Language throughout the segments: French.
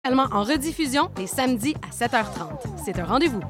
Également en rediffusion les samedis à 7h30. C'est un rendez-vous.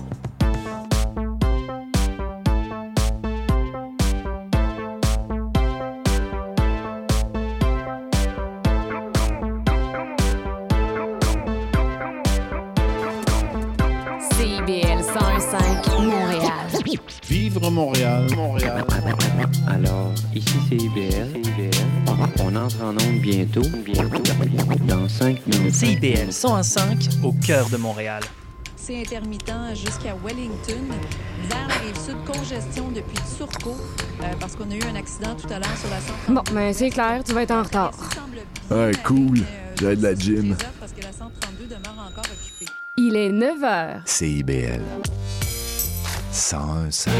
CIBL 101.5 Montréal. Vivre Montréal, Montréal. Alors, ici c'est IBL. On entre en onde bientôt. Dans 5 minutes. CIBL 101.5 au cœur de Montréal. C'est intermittent jusqu'à Wellington. Vers la Rive-Sud, congestion depuis Turcot, parce qu'on a eu un accident tout à l'heure sur la 132. Bon, ben c'est clair, tu vas être en retard. Ouais, cool. J'ai de la gym. Parce que la 132 demeure encore occupée. Il est 9h. CIBL 101.5.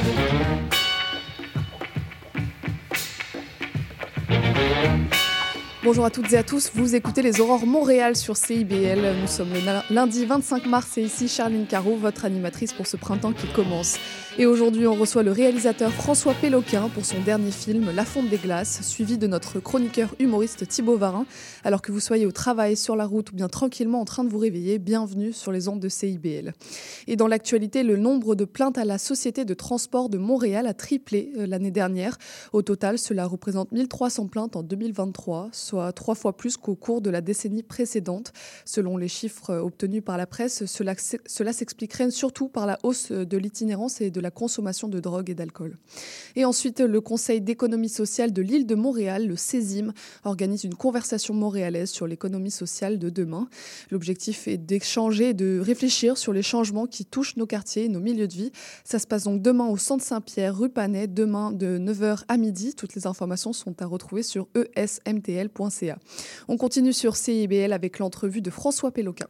Bonjour à toutes et à tous, vous écoutez les Aurores Montréal sur CIBL. Nous sommes le lundi 25 mars et ici Charline Caro, votre animatrice pour ce printemps qui commence. Et aujourd'hui, on reçoit le réalisateur François Péloquin pour son dernier film La Fonte des Glaces, suivi de notre chroniqueur humoriste Thibaut Varin. Alors que vous soyez au travail, sur la route ou bien tranquillement en train de vous réveiller, bienvenue sur les ondes de CIBL. Et dans l'actualité, le nombre de plaintes à la Société de transport de Montréal a triplé l'année dernière. Au total, cela représente 1300 plaintes en 2023, soit 3 fois plus qu'au cours de la décennie précédente. Selon les chiffres obtenus par la presse, cela s'expliquerait surtout par la hausse de l'itinérance et de la consommation de drogue et d'alcool. Et ensuite, le Conseil d'économie sociale de l'île de Montréal, le CESIM, organise une conversation montréalaise sur l'économie sociale de demain. L'objectif est d'échanger et de réfléchir sur les changements qui touchent nos quartiers et nos milieux de vie. Ça se passe donc demain au Centre Saint-Pierre, rue Panay, demain de 9h à midi. Toutes les informations sont à retrouver sur esmtl.ca. On continue sur CIBL avec l'entrevue de François Péloquin.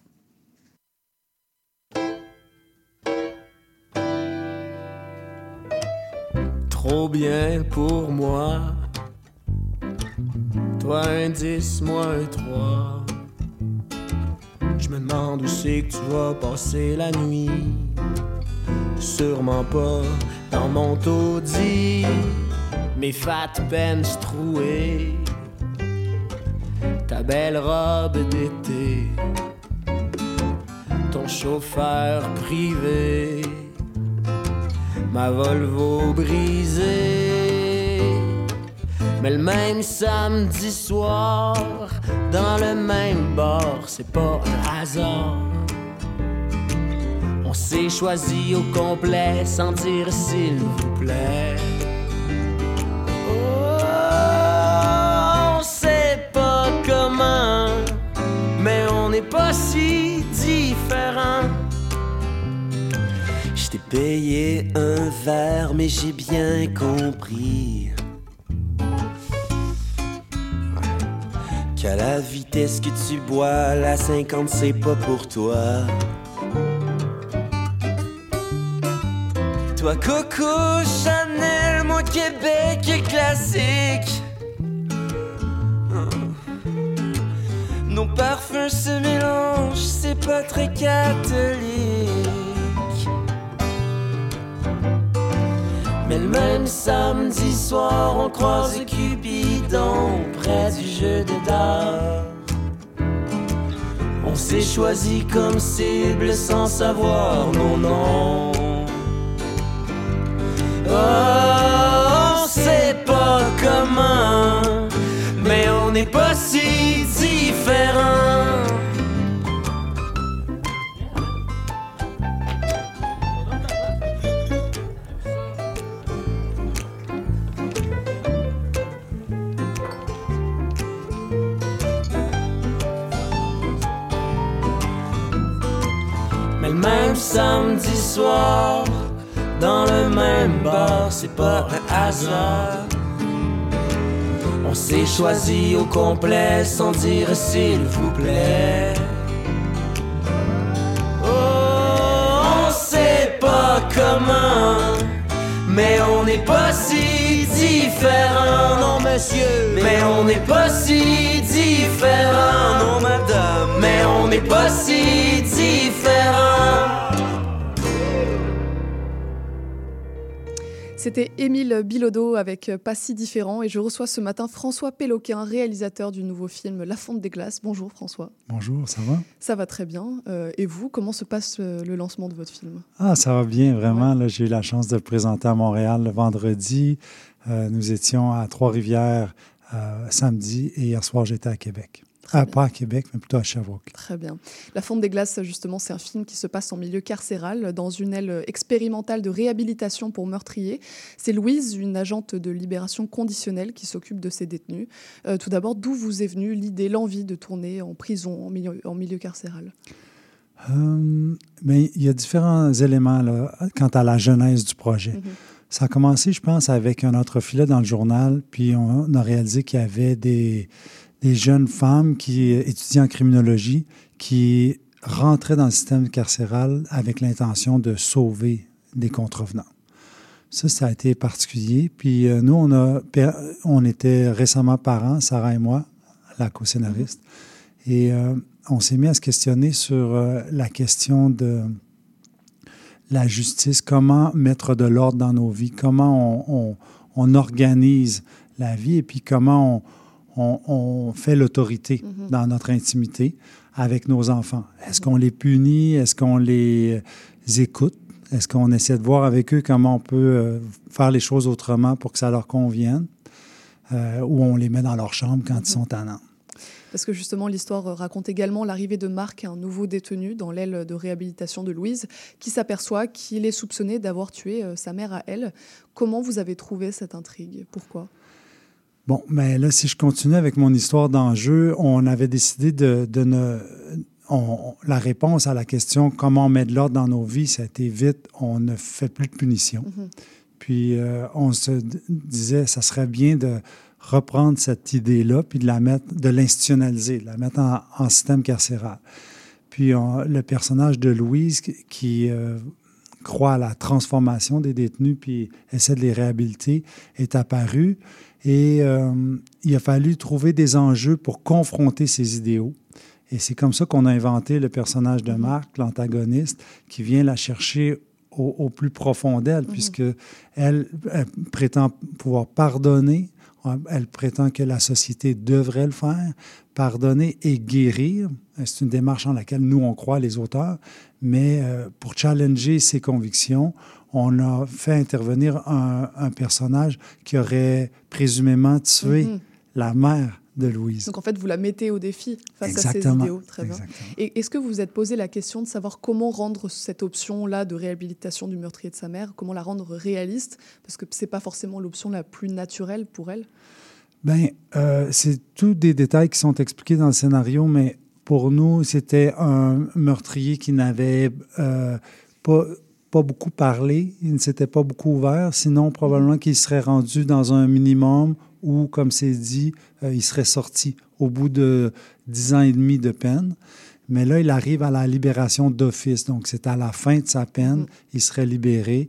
Trop bien pour moi. Toi un 10, moi un 3. Je me demande où c'est que tu vas passer la nuit. Sûrement pas dans mon taudis. Mes fat bench trouées. Ta belle robe d'été. Ton chauffeur privé. Ma Volvo brisée. Mais le même samedi soir, dans le même bar, c'est pas un hasard. On s'est choisi au complet sans dire s'il vous plaît. Oh, on sait pas comment, mais on n'est pas si différents. J't'ai payé un verre, mais j'ai bien compris qu'à la vitesse que tu bois, la 50 c'est pas pour toi. Toi Coco, Chanel, moi Québec classique. Nos parfums se mélangent, c'est pas très catholique. Mais le même samedi soir, on croise Cupidon près du jeu de dard. On s'est choisi comme cible sans savoir nos noms. Oh, on sait pas comment, mais on n'est pas si différents. Même samedi soir, dans le même bar, c'est pas un hasard. On s'est choisi au complet sans dire s'il vous plaît. Oh, on sait pas comment, mais on n'est pas si différents. Non monsieur, mais on n'est pas si différents. Non madame, mais on n'est pas si différents. C'était Émile Bilodeau avec Pas si différent et je reçois ce matin François Péloquin, réalisateur du nouveau film La Fonte des glaces. Bonjour François. Bonjour, ça va? Ça va très bien. Et vous, comment se passe le lancement de votre film? Ça va bien, vraiment. Ouais. Là, j'ai eu la chance de le présenter à Montréal le vendredi. Nous étions à Trois-Rivières samedi et hier soir, j'étais à Québec. Pas à Québec, mais plutôt à Sherbrooke. Très bien. La Fonte des glaces, justement, c'est un film qui se passe en milieu carcéral, dans une aile expérimentale de réhabilitation pour meurtriers. C'est Louise, une agente de libération conditionnelle qui s'occupe de ces détenus. Tout d'abord, d'où vous est venue l'idée, l'envie de tourner en prison, en milieu carcéral? Il y a différents éléments là, quant à la genèse du projet. Ça a commencé, je pense, avec un autre filet dans le journal, puis on a réalisé qu'il y avait des jeunes femmes qui étudiaient en criminologie qui rentraient dans le système carcéral avec l'intention de sauver des contrevenants. Ça a été particulier. Puis nous, on était récemment parents, Sarah et moi, la co-scénariste, et on s'est mis à se questionner sur la question de la justice, comment mettre de l'ordre dans nos vies, comment on organise la vie et puis comment on fait l'autorité dans notre intimité avec nos enfants. Est-ce qu'on les punit? Est-ce qu'on les écoute? Est-ce qu'on essaie de voir avec eux comment on peut faire les choses autrement pour que ça leur convienne? Ou on les met dans leur chambre quand ils sont tannants? Parce que justement, l'histoire raconte également l'arrivée de Marc, un nouveau détenu dans l'aile de réhabilitation de Louise, qui s'aperçoit qu'il est soupçonné d'avoir tué sa mère à elle. Comment vous avez trouvé cette intrigue? Pourquoi? Bon, mais là, si je continue avec mon histoire d'enjeu, on avait décidé la réponse à la question « Comment on met de l'ordre dans nos vies ?» ça a été vite, on ne fait plus de punition. Puis on se disait, ça serait bien de reprendre cette idée-là puis de l'institutionnaliser, de la mettre en système carcéral. Puis le personnage de Louise qui croit à la transformation des détenus puis essaie de les réhabiliter est apparu. Et il a fallu trouver des enjeux pour confronter ces idéaux. Et c'est comme ça qu'on a inventé le personnage de Marc, l'antagoniste, qui vient la chercher au plus profond d'elle, puisque elle prétend pouvoir pardonner, elle prétend que la société devrait le faire, pardonner et guérir. C'est une démarche en laquelle nous, on croit, les auteurs, mais pour challenger ses convictions, on a fait intervenir un personnage qui aurait présumément tué la mère de Louise. Donc en fait, vous la mettez au défi face à ces idéaux. Très bien. Et est-ce que vous vous êtes posé la question de savoir comment rendre cette option-là de réhabilitation du meurtrier de sa mère, comment la rendre réaliste? Parce que ce n'est pas forcément l'option la plus naturelle pour elle. C'est tous des détails qui sont expliqués dans le scénario, mais pour nous, c'était un meurtrier qui n'avait pas beaucoup parlé, il ne s'était pas beaucoup ouvert, sinon probablement qu'il serait rendu dans un minimum où, comme c'est dit, il serait sorti au bout de 10 ans et demi de peine. Mais là, il arrive à la libération d'office, donc c'est à la fin de sa peine, il serait libéré.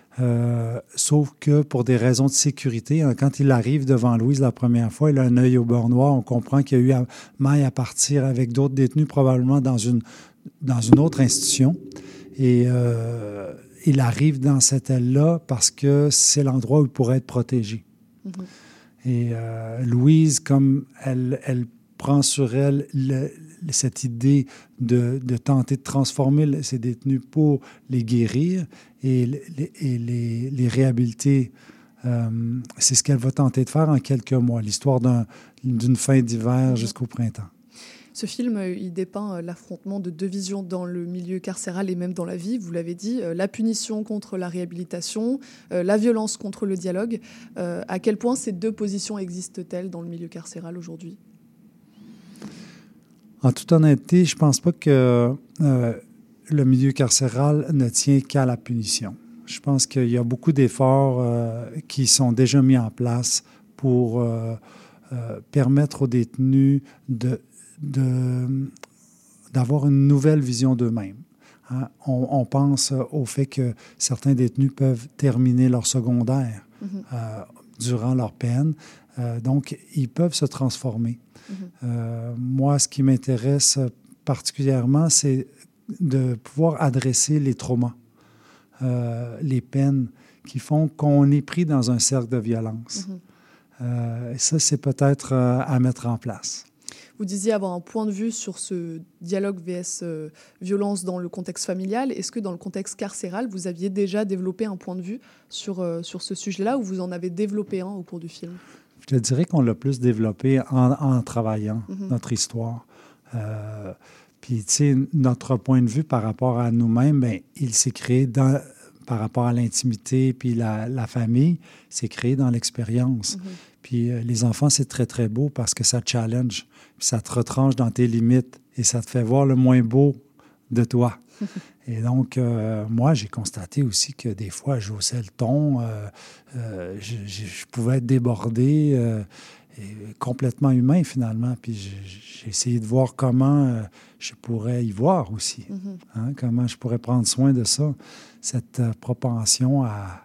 Sauf que pour des raisons de sécurité, quand il arrive devant Louise la première fois, il a un œil au beurre noir, on comprend qu'il y a eu maille à partir avec d'autres détenus, probablement dans une autre institution. Et il arrive dans cette aile-là parce que c'est l'endroit où il pourrait être protégé. Et Louise, comme elle prend sur elle cette idée de tenter de transformer ces détenus pour les guérir et les réhabiliter, c'est ce qu'elle va tenter de faire en quelques mois, l'histoire d'une fin d'hiver jusqu'au printemps. Ce film, il dépeint l'affrontement de deux visions dans le milieu carcéral et même dans la vie, vous l'avez dit, la punition contre la réhabilitation, la violence contre le dialogue. À quel point ces deux positions existent-elles dans le milieu carcéral aujourd'hui? En toute honnêteté, je ne pense pas que le milieu carcéral ne tient qu'à la punition. Je pense qu'il y a beaucoup d'efforts qui sont déjà mis en place pour permettre aux détenus d'avoir une nouvelle vision d'eux-mêmes. On pense au fait que certains détenus peuvent terminer leur secondaire durant leur peine. Donc, ils peuvent se transformer. Moi, ce qui m'intéresse particulièrement, c'est de pouvoir adresser les traumas, les peines qui font qu'on est pris dans un cercle de violence. Et ça, c'est peut-être à mettre en place. Vous disiez avoir un point de vue sur ce dialogue vs violence dans le contexte familial. Est-ce que dans le contexte carcéral, vous aviez déjà développé un point de vue sur ce sujet-là, ou vous en avez développé un au cours du film? Je te dirais qu'on l'a plus développé en travaillant notre histoire. Puis, tu sais, notre point de vue par rapport à nous-mêmes, bien, il s'est créé par rapport à l'intimité, puis la famille, c'est créé dans l'expérience. Puis les enfants, c'est très, très beau parce que ça te challenge, puis ça te retranche dans tes limites et ça te fait voir le moins beau de toi. Et donc, moi, j'ai constaté aussi que des fois, je haussais le ton, je pouvais être débordé, et complètement humain finalement. Puis j'ai essayé de voir comment je pourrais y voir aussi, comment je pourrais prendre soin de ça, cette propension à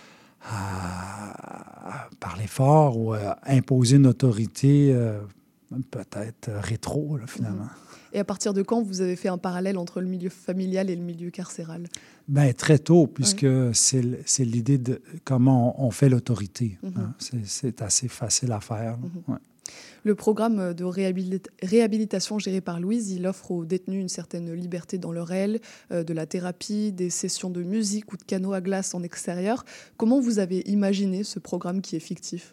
parler fort ou à imposer une autorité peut-être rétro, là, finalement. Et à partir de quand vous avez fait un parallèle entre le milieu familial et le milieu carcéral? Bien, très tôt, puisque c'est l'idée de comment on fait l'autorité. C'est assez facile à faire. Le programme de réhabilitation géré par Louise, il offre aux détenus une certaine liberté dans le réel, de la thérapie, des sessions de musique ou de canot à glace en extérieur. Comment vous avez imaginé ce programme qui est fictif?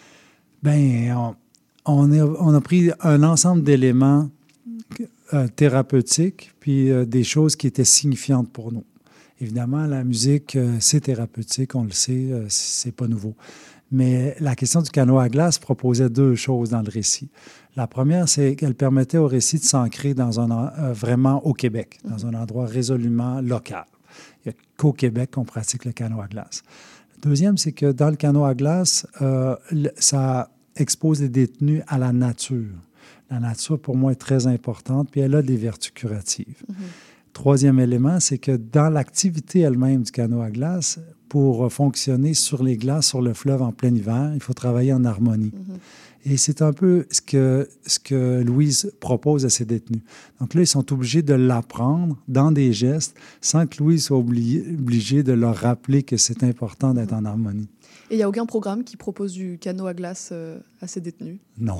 Bien, on a pris un ensemble d'éléments thérapeutiques, puis des choses qui étaient signifiantes pour nous. Évidemment, la musique, c'est thérapeutique, on le sait, c'est pas nouveau. Mais la question du canot à glace proposait deux choses dans le récit. La première, c'est qu'elle permettait au récit de s'ancrer vraiment au Québec, dans un endroit résolument local. Il n'y a qu'au Québec qu'on pratique le canot à glace. Le deuxième, c'est que dans le canot à glace, ça expose les détenus à la nature. La nature, pour moi, est très importante, puis elle a des vertus curatives. Troisième élément, c'est que dans l'activité elle-même du canot à glace, pour fonctionner sur les glaces, sur le fleuve en plein hiver, il faut travailler en harmonie. Et c'est un peu ce que Louise propose à ses détenus. Donc là, ils sont obligés de l'apprendre dans des gestes sans que Louise soit obligée de leur rappeler que c'est important d'être en harmonie. Et il n'y a aucun programme qui propose du canot à glace à ses détenus? Non.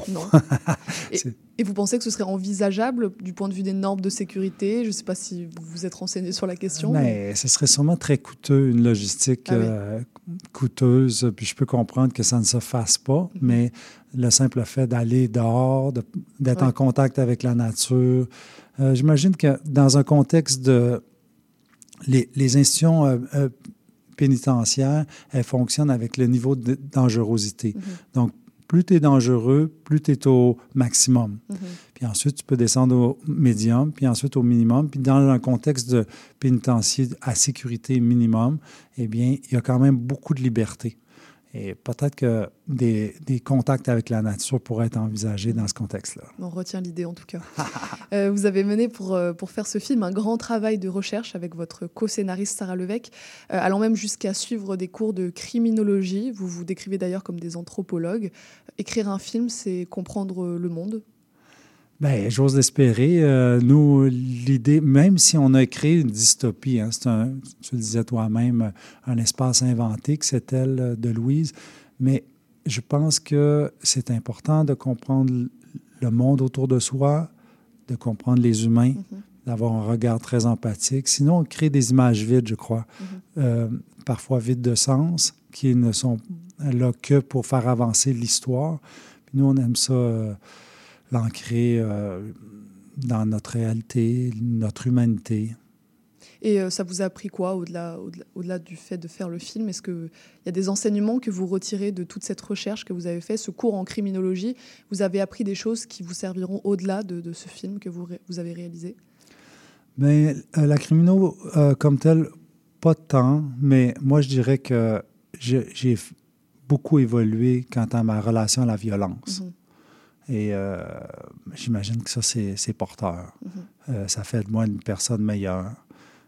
Et vous pensez que ce serait envisageable du point de vue des normes de sécurité? Je ne sais pas si vous vous êtes renseigné sur la question. Mais ce serait sûrement très coûteux, une logistique coûteuse. Puis je peux comprendre que ça ne se fasse pas, mais le simple fait d'aller dehors, d'être en contact avec la nature. J'imagine que dans un contexte de... Les institutions pénitentiaires, elles fonctionnent avec le niveau de dangerosité. Donc, plus tu es dangereux, plus tu es au maximum. Puis ensuite, tu peux descendre au médium, puis ensuite au minimum. Puis dans un contexte de pénitencier à sécurité minimum, eh bien, il y a quand même beaucoup de liberté. Et peut-être que des contacts avec la nature pourraient être envisagés dans ce contexte-là. On retient l'idée, en tout cas. Vous avez mené, pour faire ce film, un grand travail de recherche avec votre co-scénariste Sarah Levesque, allant même jusqu'à suivre des cours de criminologie. Vous vous décrivez d'ailleurs comme des anthropologues. Écrire un film, c'est comprendre le monde? Bien, j'ose l'espérer. Nous, l'idée, même si on a créé une dystopie, tu le disais toi-même, un espace inventé, que c'est elle de Louise, mais je pense que c'est important de comprendre le monde autour de soi, de comprendre les humains, d'avoir un regard très empathique. Sinon, on crée des images vides, je crois, parfois vides de sens, qui ne sont là que pour faire avancer l'histoire. Puis nous, on aime ça... l'ancrer dans notre réalité, notre humanité. Et ça vous a appris quoi au-delà du fait de faire le film? Est-ce qu'il y a des enseignements que vous retirez de toute cette recherche que vous avez fait, ce cours en criminologie? Vous avez appris des choses qui vous serviront au-delà de ce film que vous avez réalisé? Bien, la crimino, comme telle, pas tant, mais moi, je dirais que j'ai beaucoup évolué quant à ma relation à la violence. Et j'imagine que ça, c'est porteur. Ça fait de moi une personne meilleure.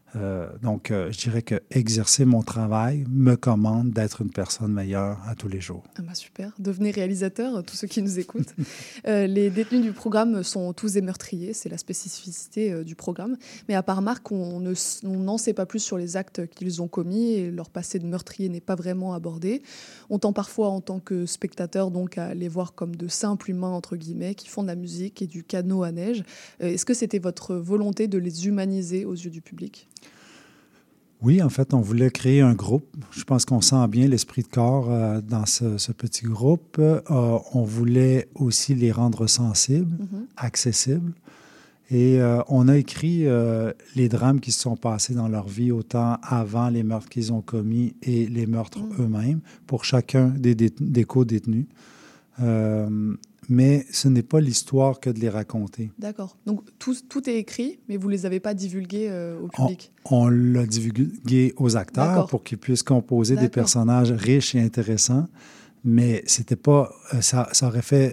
Donc, je dirais que exercer mon travail me commande d'être une personne meilleure à tous les jours. Ah bah super, devenez réalisateur, tous ceux qui nous écoutent. Les détenus du programme sont tous des meurtriers, c'est la spécificité du programme. Mais à part Marc, on n'en sait pas plus sur les actes qu'ils ont commis et leur passé de meurtrier n'est pas vraiment abordé. On tend parfois en tant que spectateur donc à les voir comme de simples humains, entre guillemets, qui font de la musique et du canot à neige. Est-ce que c'était votre volonté de les humaniser aux yeux du public ? Oui, en fait, on voulait créer un groupe. Je pense qu'on sent bien l'esprit de corps dans ce petit groupe. On voulait aussi les rendre sensibles, accessibles. Et on a écrit les drames qui se sont passés dans leur vie, autant avant les meurtres qu'ils ont commis et les meurtres eux-mêmes, pour chacun des co-détenus. Mais ce n'est pas l'histoire que de les raconter. D'accord. Donc, tout est écrit, mais vous ne les avez pas divulgués au public? On l'a divulgué aux acteurs pour qu'ils puissent composer des personnages riches et intéressants, mais c'était pas, ça aurait fait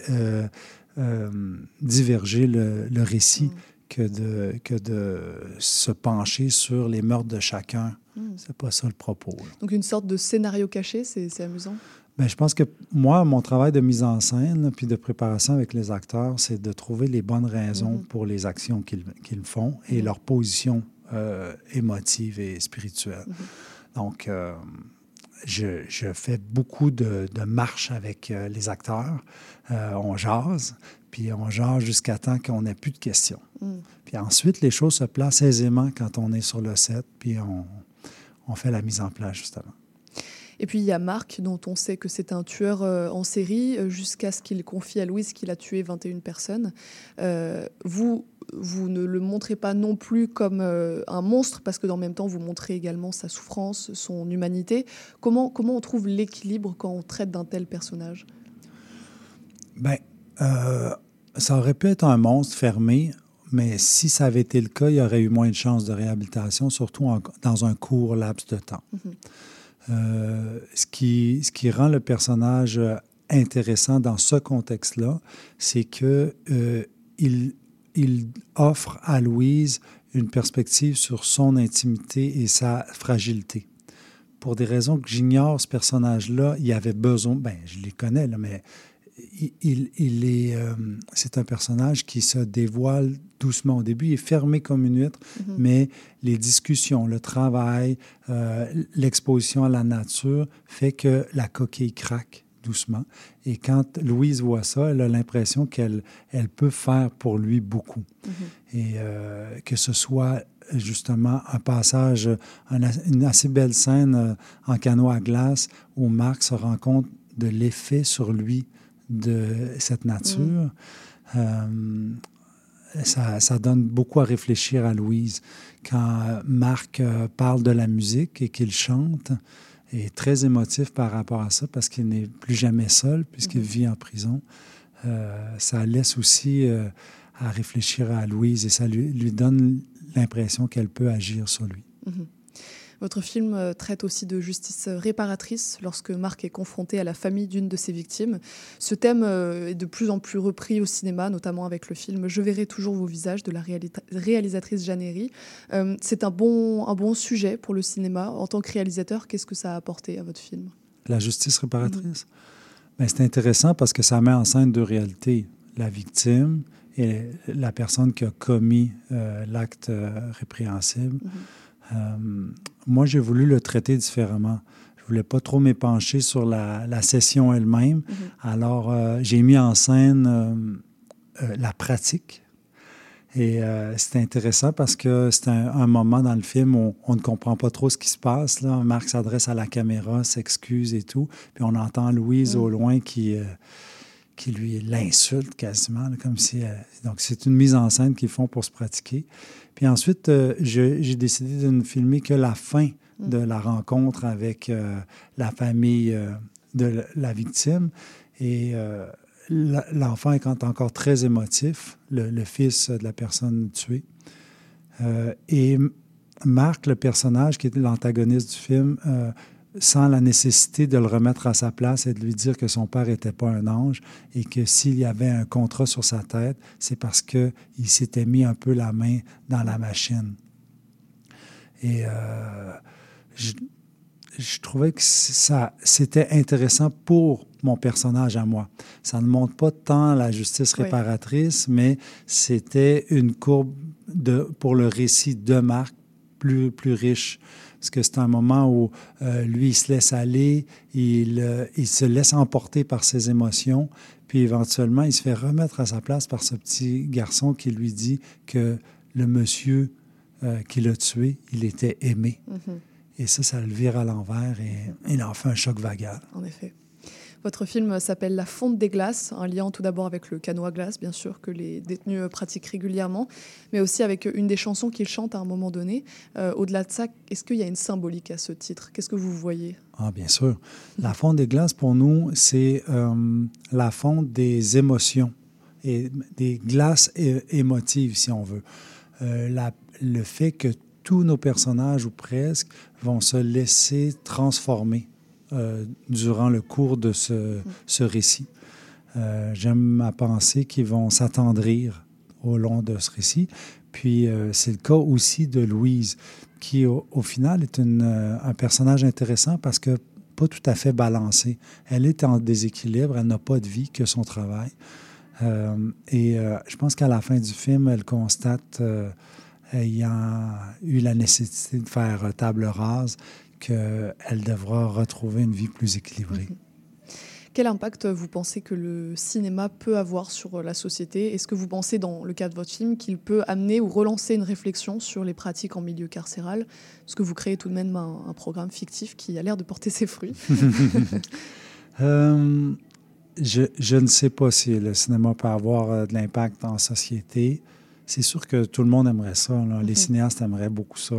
diverger le récit que de se pencher sur les meurtres de chacun. C'est pas ça le propos. Là. Donc, une sorte de scénario caché, c'est amusant? Bien, je pense que moi, mon travail de mise en scène puis de préparation avec les acteurs, c'est de trouver les bonnes raisons pour les actions qu'ils font et leur position émotive et spirituelle. Donc, je fais beaucoup de marches avec les acteurs. On jase, puis on jase jusqu'à temps qu'on n'ait plus de questions. Puis ensuite, les choses se placent aisément quand on est sur le set, puis on fait la mise en place, justement. Et puis, il y a Marc, dont on sait que c'est un tueur en série, jusqu'à ce qu'il confie à Louise qu'il a tué 21 personnes. Vous ne le montrez pas non plus comme un monstre, parce que dans le même temps, vous montrez également sa souffrance, son humanité. Comment on trouve l'équilibre quand on traite d'un tel personnage? Bien, ça aurait pu être un monstre fermé, mais si ça avait été le cas, il y aurait eu moins de chances de réhabilitation, surtout dans un court laps de temps. Ce qui rend le personnage intéressant dans ce contexte-là, c'est qu'il offre à Louise une perspective sur son intimité et sa fragilité. Pour des raisons que j'ignore, ce personnage-là, il avait besoin... Bien, je les connais, là, mais c'est un personnage qui se dévoile doucement. Au début, il est fermé comme une huître, mais les discussions, le travail, l'exposition à la nature fait que la coquille craque doucement. Et quand Louise voit ça, elle a l'impression qu'elle peut faire pour lui beaucoup. Et que ce soit justement un passage, une assez belle scène en canot à glace où Marc se rend compte de l'effet sur lui de cette nature, ça donne beaucoup à réfléchir à Louise. Quand Marc parle de la musique et qu'il chante, est très émotif par rapport à ça parce qu'il n'est plus jamais seul puisqu'il vit en prison. Ça laisse aussi à réfléchir à Louise et ça lui donne l'impression qu'elle peut agir sur lui. Votre film traite aussi de justice réparatrice lorsque Marc est confronté à la famille d'une de ses victimes. Ce thème est de plus en plus repris au cinéma, notamment avec le film « Je verrai toujours vos visages » de la réalisatrice Jeanne Herry. C'est un bon sujet pour le cinéma. En tant que réalisateur, qu'est-ce que ça a apporté à votre film? La justice réparatrice? Bien, c'est intéressant parce que ça met en scène deux réalités. La victime et la personne qui a commis l'acte répréhensible. Moi, j'ai voulu le traiter différemment. Je ne voulais pas trop m'épancher sur la session elle-même. Alors, j'ai mis en scène la pratique. Et c'était intéressant parce que c'est un moment dans le film où on ne comprend pas trop ce qui se passe. Là. Marc s'adresse à la caméra, s'excuse et tout. Puis on entend Louise au loin qui lui l'insulte quasiment, là, comme si... donc, c'est une mise en scène qu'ils font pour se pratiquer. Puis ensuite, j'ai décidé de ne filmer que la fin de la rencontre avec la famille de la victime. Et l'enfant est encore très émotif, le fils de la personne tuée. Et Marc, le personnage qui est l'antagoniste du film, sent la nécessité de le remettre à sa place et de lui dire que son père n'était pas un ange et que s'il y avait un contrat sur sa tête, c'est parce qu'il s'était mis un peu la main dans la machine. Et je trouvais que c'était intéressant pour mon personnage à moi. Ça ne montre pas tant la justice réparatrice, mais c'était une courbe pour le récit de Marc plus riche. Parce que c'est un moment où lui, il se laisse aller, il se laisse emporter par ses émotions, puis éventuellement, il se fait remettre à sa place par ce petit garçon qui lui dit que le monsieur qui l'a tué, il était aimé. Mm-hmm. Et ça le vire à l'envers et il en fait un choc vagal. En effet. Votre film s'appelle La fonte des glaces, un lien tout d'abord avec le canot à glace, bien sûr, que les détenus pratiquent régulièrement, mais aussi avec une des chansons qu'il chante à un moment donné. Au-delà de ça, est-ce qu'il y a une symbolique à ce titre? Qu'est-ce que vous voyez? Ah, bien sûr. La fonte des glaces, pour nous, c'est la fonte des émotions et des glaces émotives, si on veut. Le fait que tous nos personnages, ou presque, vont se laisser transformer durant le cours de ce récit. J'aime à penser qu'ils vont s'attendrir au long de ce récit. Puis, c'est le cas aussi de Louise, qui, au final, est un personnage intéressant parce que pas tout à fait balancé. Elle est en déséquilibre, elle n'a pas de vie que son travail. Je pense qu'à la fin du film, elle constate, ayant eu la nécessité de faire table rase, qu'elle devra retrouver une vie plus équilibrée. Quel impact vous pensez que le cinéma peut avoir sur la société? Est-ce que vous pensez, dans le cas de votre film, qu'il peut amener ou relancer une réflexion sur les pratiques en milieu carcéral? Parce que vous créez tout de même un programme fictif qui a l'air de porter ses fruits. Je ne sais pas si le cinéma peut avoir de l'impact en société. C'est sûr que tout le monde aimerait ça. Là. Les cinéastes aimeraient beaucoup ça.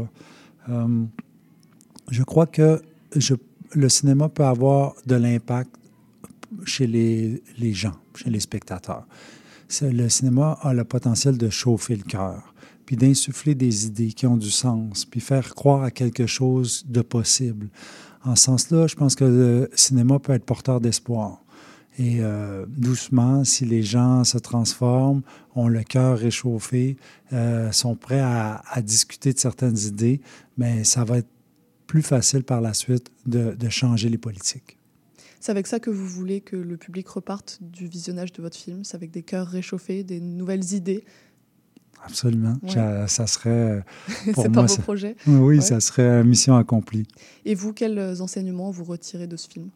Je crois que le cinéma peut avoir de l'impact chez les gens, chez les spectateurs. Le cinéma a le potentiel de chauffer le cœur, puis d'insuffler des idées qui ont du sens, puis faire croire à quelque chose de possible. En ce sens-là, je pense que le cinéma peut être porteur d'espoir. Et doucement, si les gens se transforment, ont le cœur réchauffé, sont prêts à discuter de certaines idées, mais ça va être plus facile par la suite de changer les politiques. C'est avec ça que vous voulez que le public reparte du visionnage de votre film? C'est avec des cœurs réchauffés, des nouvelles idées? Absolument. Ouais. Ça serait, pour c'est moi... C'est pas vos projets? Oui, ouais. Ça serait mission accomplie. Et vous, quels enseignements vous retirez de ce film?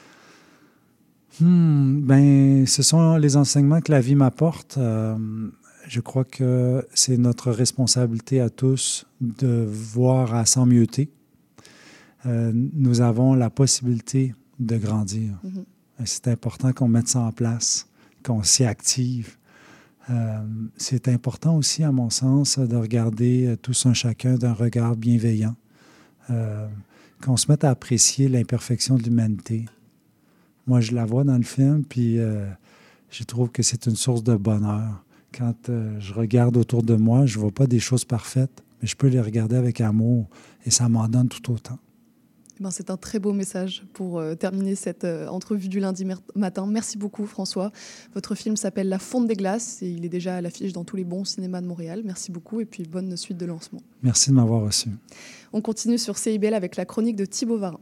Ce sont les enseignements que la vie m'apporte. Je crois que c'est notre responsabilité à tous de voir à s'emmieuter. Nous avons la possibilité de grandir. Mm-hmm. C'est important qu'on mette ça en place, qu'on s'y active. C'est important aussi, à mon sens, de regarder tous un chacun d'un regard bienveillant, qu'on se mette à apprécier l'imperfection de l'humanité. Moi, je la vois dans le film, puis je trouve que c'est une source de bonheur. Quand je regarde autour de moi, je ne vois pas des choses parfaites, mais je peux les regarder avec amour, et ça m'en donne tout autant. C'est un très beau message pour terminer cette entrevue du lundi matin. Merci beaucoup, François. Votre film s'appelle La fonte des glaces et il est déjà à l'affiche dans tous les bons cinémas de Montréal. Merci beaucoup et puis bonne suite de lancement. Merci de m'avoir reçu. On continue sur CIBL avec la chronique de Thibaut Varin.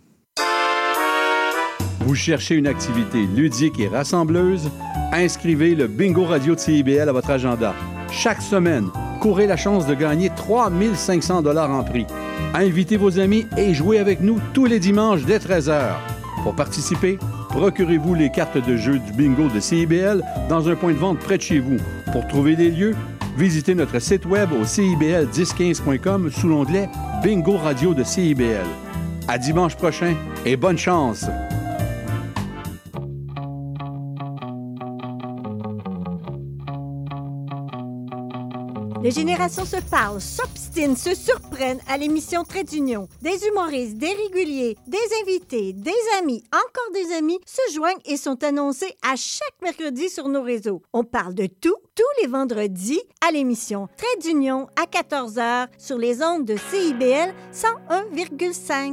Vous cherchez une activité ludique et rassembleuse? Inscrivez le Bingo Radio de CIBL à votre agenda. Chaque semaine, courez la chance de gagner 3 500 $ en prix. Invitez vos amis et jouez avec nous tous les dimanches dès 13h. Pour participer, procurez-vous les cartes de jeu du bingo de CIBL dans un point de vente près de chez vous. Pour trouver des lieux, visitez notre site web au cibl1015.com sous l'onglet Bingo Radio de CIBL. À dimanche prochain et bonne chance! Les générations se parlent, s'obstinent, se surprennent à l'émission Trait d'Union. Des humoristes, des réguliers, des invités, des amis, encore des amis se joignent et sont annoncés à chaque mercredi sur nos réseaux. On parle de tout, tous les vendredis à l'émission Trait d'Union à 14h sur les ondes de CIBL 101,5.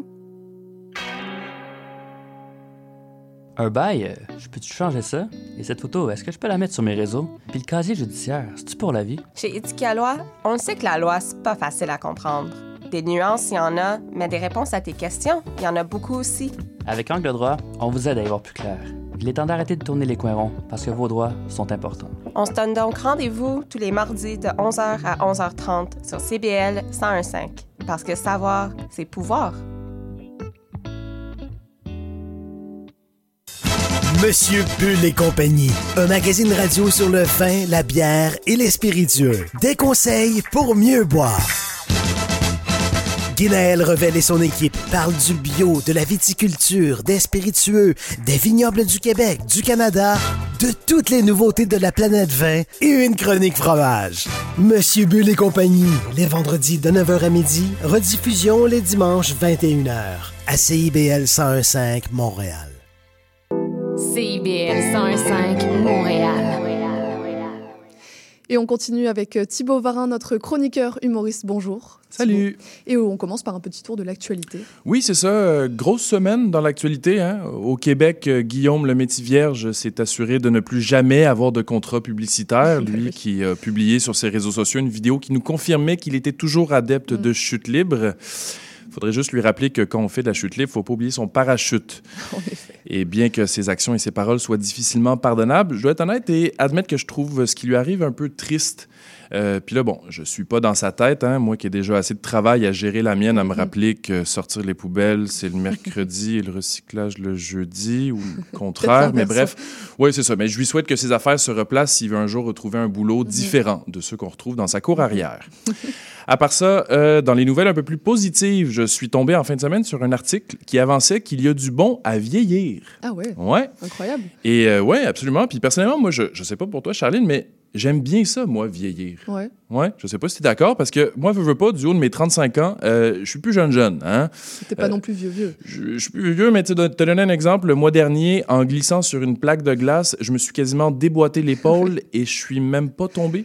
Un bail, je peux-tu changer ça? Et cette photo, est-ce que je peux la mettre sur mes réseaux? Puis le casier judiciaire, c'est-tu pour la vie? Chez Éthique à loi, on sait que la loi, c'est pas facile à comprendre. Des nuances, il y en a, mais des réponses à tes questions, il y en a beaucoup aussi. Avec Angle droit, on vous aide à y voir plus clair. Il est temps d'arrêter de tourner les coins ronds parce que vos droits sont importants. On se donne donc rendez-vous tous les mardis de 11h à 11h30 sur CBL 101.5. Parce que savoir, c'est pouvoir. Monsieur Bull et compagnie, un magazine radio sur le vin, la bière et les spiritueux. Des conseils pour mieux boire. Guinaël Revel et son équipe parlent du bio, de la viticulture, des spiritueux, des vignobles du Québec, du Canada, de toutes les nouveautés de la planète vin et une chronique fromage. Monsieur Bull et compagnie, les vendredis de 9h à midi, rediffusion les dimanches 21h à CIBL 101.5 Montréal. CIBL 101.5 Montréal. Et on continue avec Thibaut Varin, notre chroniqueur humoriste. Bonjour. Salut. Thibaut. Et on commence par un petit tour de l'actualité. Oui, c'est ça. Grosse semaine dans l'actualité. Hein? Au Québec, Guillaume le Métis-Vierge s'est assuré de ne plus jamais avoir de contrat publicitaire. Lui qui a publié sur ses réseaux sociaux une vidéo qui nous confirmait qu'il était toujours adepte de chute libre. Il faudrait juste lui rappeler que quand on fait de la chute libre, il ne faut pas oublier son parachute. En effet. Et bien que ses actions et ses paroles soient difficilement pardonnables, je dois être honnête et admettre que je trouve ce qui lui arrive un peu triste. Puis là, bon, je suis pas dans sa tête, hein, moi qui ai déjà assez de travail à gérer la mienne, à me rappeler que sortir les poubelles, c'est le mercredi et le recyclage le jeudi, ou le contraire, mais bref. Oui, c'est ça. Mais je lui souhaite que ses affaires se replacent s'il veut un jour retrouver un boulot différent de ceux qu'on retrouve dans sa cour arrière. À part ça, dans les nouvelles un peu plus positives, je suis tombé en fin de semaine sur un article qui avançait qu'il y a du bon à vieillir. Ah ouais? Ouais. Incroyable. Et oui, absolument. Puis personnellement, moi, je sais pas pour toi, Charline, mais j'aime bien ça, moi, vieillir. Ouais. Ouais, je sais pas si tu es d'accord, parce que moi, je veux pas, du haut de mes 35 ans, je suis plus jeune, hein. T'es pas non plus vieux. Je suis plus vieux, mais te donner un exemple, le mois dernier, en glissant sur une plaque de glace, je me suis quasiment déboîté l'épaule et je suis même pas tombé.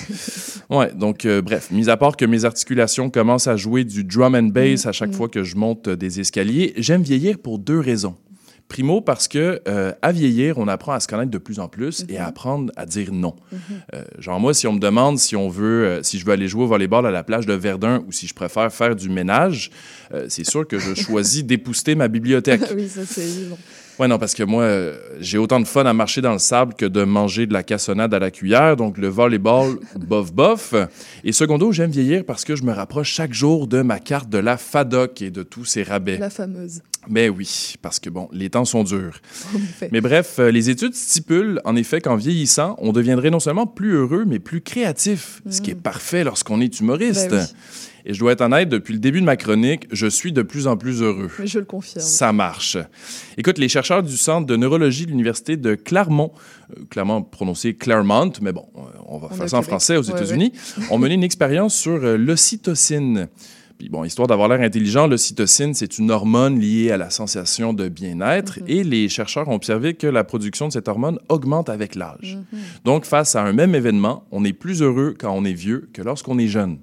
Ouais, donc bref, mis à part que mes articulations commencent à jouer du drum and bass à chaque fois que je monte des escaliers, j'aime vieillir pour 2 raisons. Primo, parce que à vieillir, on apprend à se connaître de plus en plus et à apprendre à dire non. Genre moi, si on me demande si je veux aller jouer au volleyball à la plage de Verdun ou si je préfère faire du ménage, c'est sûr que je choisis d'épousseter ma bibliothèque. Oui, ça c'est évident. Ouais, non, parce que moi, j'ai autant de fun à marcher dans le sable que de manger de la cassonade à la cuillère. Donc, le volleyball, bof. Et secondo, j'aime vieillir parce que je me rapproche chaque jour de ma carte de la FADOC et de tous ses rabais. La fameuse. Mais oui, parce que, bon, les temps sont durs. Mais bref, les études stipulent, en effet, qu'en vieillissant, on deviendrait non seulement plus heureux, mais plus créatif, ce qui est parfait lorsqu'on est humoriste. Ben oui. Et je dois être honnête, depuis le début de ma chronique, je suis de plus en plus heureux. Mais je le confirme. Ça marche. Écoute, les chercheurs du Centre de neurologie de l'Université de Claremont, clairement prononcé Claremont, mais bon, on va faire ça en français aux États-Unis, ont mené une expérience sur l'ocytocine. Puis bon, histoire d'avoir l'air intelligent, l'ocytocine, c'est une hormone liée à la sensation de bien-être et les chercheurs ont observé que la production de cette hormone augmente avec l'âge. Donc, face à un même événement, on est plus heureux quand on est vieux que lorsqu'on est jeune.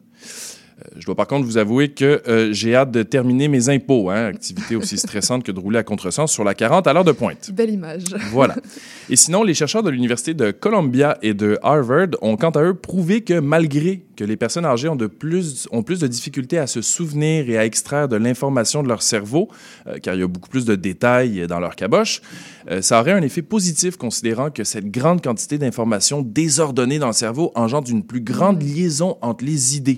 Je dois par contre vous avouer que j'ai hâte de terminer mes impôts, hein, activité aussi stressante que de rouler à contresens sur la 40 à l'heure de pointe. Belle image. Voilà. Et sinon, les chercheurs de l'Université de Columbia et de Harvard ont quant à eux prouvé que malgré que les personnes âgées ont plus de difficultés à se souvenir et à extraire de l'information de leur cerveau, car il y a beaucoup plus de détails dans leur caboche, ça aurait un effet positif considérant que cette grande quantité d'informations désordonnées dans le cerveau engendre une plus grande liaison entre les idées.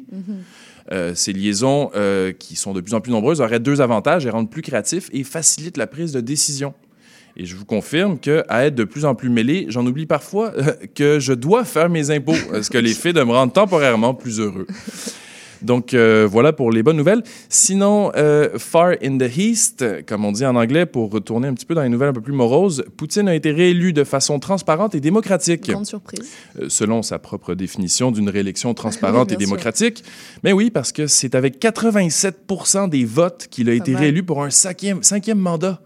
Ces liaisons, qui sont de plus en plus nombreuses, auraient 2 avantages. Elles rendent plus créatifs et facilitent la prise de décision. Et je vous confirme qu'à être de plus en plus mêlé, j'en oublie parfois que je dois faire mes impôts, ce que les fait de me rendre temporairement plus heureux. Donc, voilà pour les bonnes nouvelles. Sinon, far in the east, comme on dit en anglais, pour retourner un petit peu dans les nouvelles un peu plus moroses, Poutine a été réélu de façon transparente et démocratique. Grande surprise. Selon sa propre définition d'une réélection transparente et démocratique. Mais oui, parce que c'est avec 87% des votes qu'il a été réélu pour un cinquième mandat.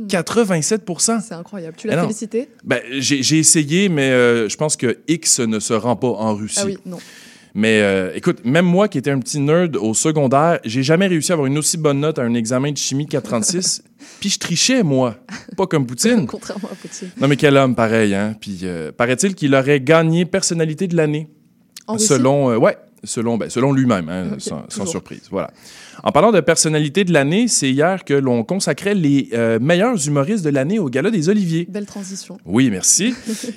87%. C'est incroyable. Tu l'as félicité? Ben, j'ai essayé, mais je pense que X ne se rend pas en Russie. Ah oui, non. Mais écoute, même moi qui étais un petit nerd au secondaire, j'ai jamais réussi à avoir une aussi bonne note à un examen de chimie 436. Puis je trichais, moi. Pas comme Poutine. Contrairement à Poutine. Non, mais quel homme, pareil, hein. Puis paraît-il qu'il aurait gagné personnalité de l'année. En selon, selon lui-même, hein, sans surprise. Voilà. En parlant de personnalité de l'année, c'est hier que l'on consacrait les meilleurs humoristes de l'année au Gala des Oliviers. Belle transition. Oui, merci.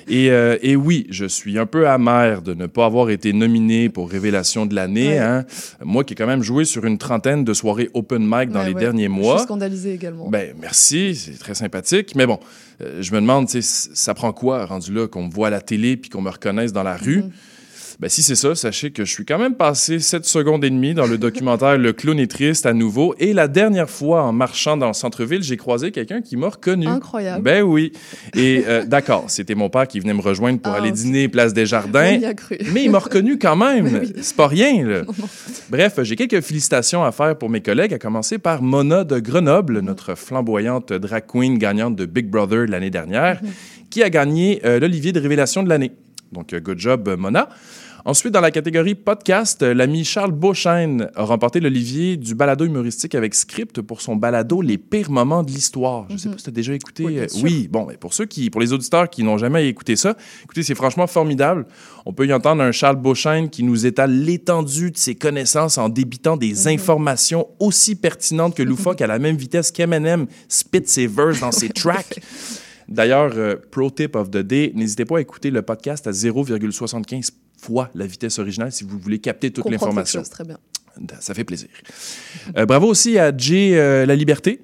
Et oui, je suis un peu amer de ne pas avoir été nominé pour Révélation de l'année. Ouais. Hein. Moi qui ai quand même joué sur une trentaine de soirées open mic dans les derniers mois. Je suis scandalisé également. Ben, merci, c'est très sympathique. Mais bon, je me demande, ça prend quoi, rendu là, qu'on me voit à la télé puis qu'on me reconnaisse dans la rue? Ben, si c'est ça, sachez que je suis quand même passé 7 secondes et demie dans le documentaire Le clown est triste à nouveau. Et la dernière fois, en marchant dans le centre-ville, j'ai croisé quelqu'un qui m'a reconnu. Incroyable. Ben oui. Et d'accord, c'était mon père qui venait me rejoindre pour aller dîner Place des Jardins. On y a cru. Mais il m'a reconnu quand même. Oui. C'est pas rien, là. Bref, j'ai quelques félicitations à faire pour mes collègues, à commencer par Mona de Grenoble, notre flamboyante drag queen gagnante de Big Brother l'année dernière, qui a gagné l'Olivier de Révélation de l'année. Donc, good job, Mona. Ensuite, dans la catégorie podcast, l'ami Charles Beauchesne a remporté l'Olivier du balado humoristique avec script pour son balado Les pires moments de l'histoire. Je ne sais pas si tu as déjà écouté. Oui, bon, mais pour les auditeurs qui n'ont jamais écouté ça, écoutez, c'est franchement formidable. On peut y entendre un Charles Beauchesne qui nous étale l'étendue de ses connaissances en débitant des informations aussi pertinentes que loufoques à la même vitesse qu'Eminem spit ses verses dans ses tracks. D'ailleurs, pro tip of the day, n'hésitez pas à écouter le podcast à 0,75 fois la vitesse originale si vous voulez capter toute l'information. Très bien. Ça fait plaisir. Bravo aussi à Jay La Liberté,